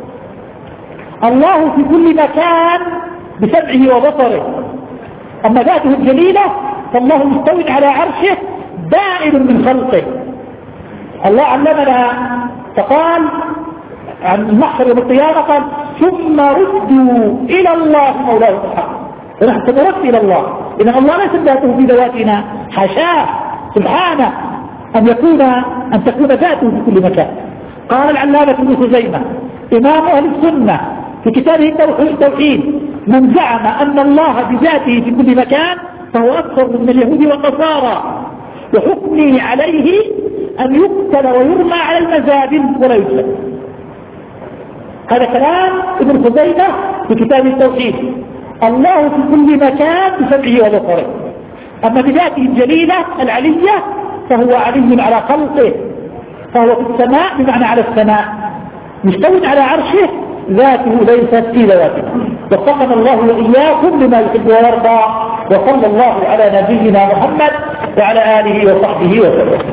الله في كل مكان بسمعه وبصره، أما ذاته الجليلة فالله مستوٍ على عرشه دائر من خلقه. الله علمنا فقال عن المحشر يوم القيامة قال ثم ردوا إلى الله مولاهم الحق، ونحن نرد إلى الله. إذا الله ليس ذاته في ذواتنا، حاشاه سبحانه، أن يكون أن تكون ذاته في كل مكان. قال العلامة ابن خزيمة إمام أهل السنة في كتابه التوحيد: من زعم أن الله بذاته في كل مكان فهو أكثر من اليهود والنصارى، وحكمي عليه أن يقتل ويرمى على المزابل ولا يسلم. هذا كلام ابن خزيمة في كتاب التوحيد. الله في كل مكان بسمعه وبصره، أما بذاته الجليلة العلية فهو علي على خلقه، فهو في السماء بمعنى على السماء، مستوٍ على عرشه، ذاته ليست في ذواته. وفقنا الله وإياكم لما يحب ويرضى، وصلى الله على نبينا محمد وعلى آله وصحبه وسلم.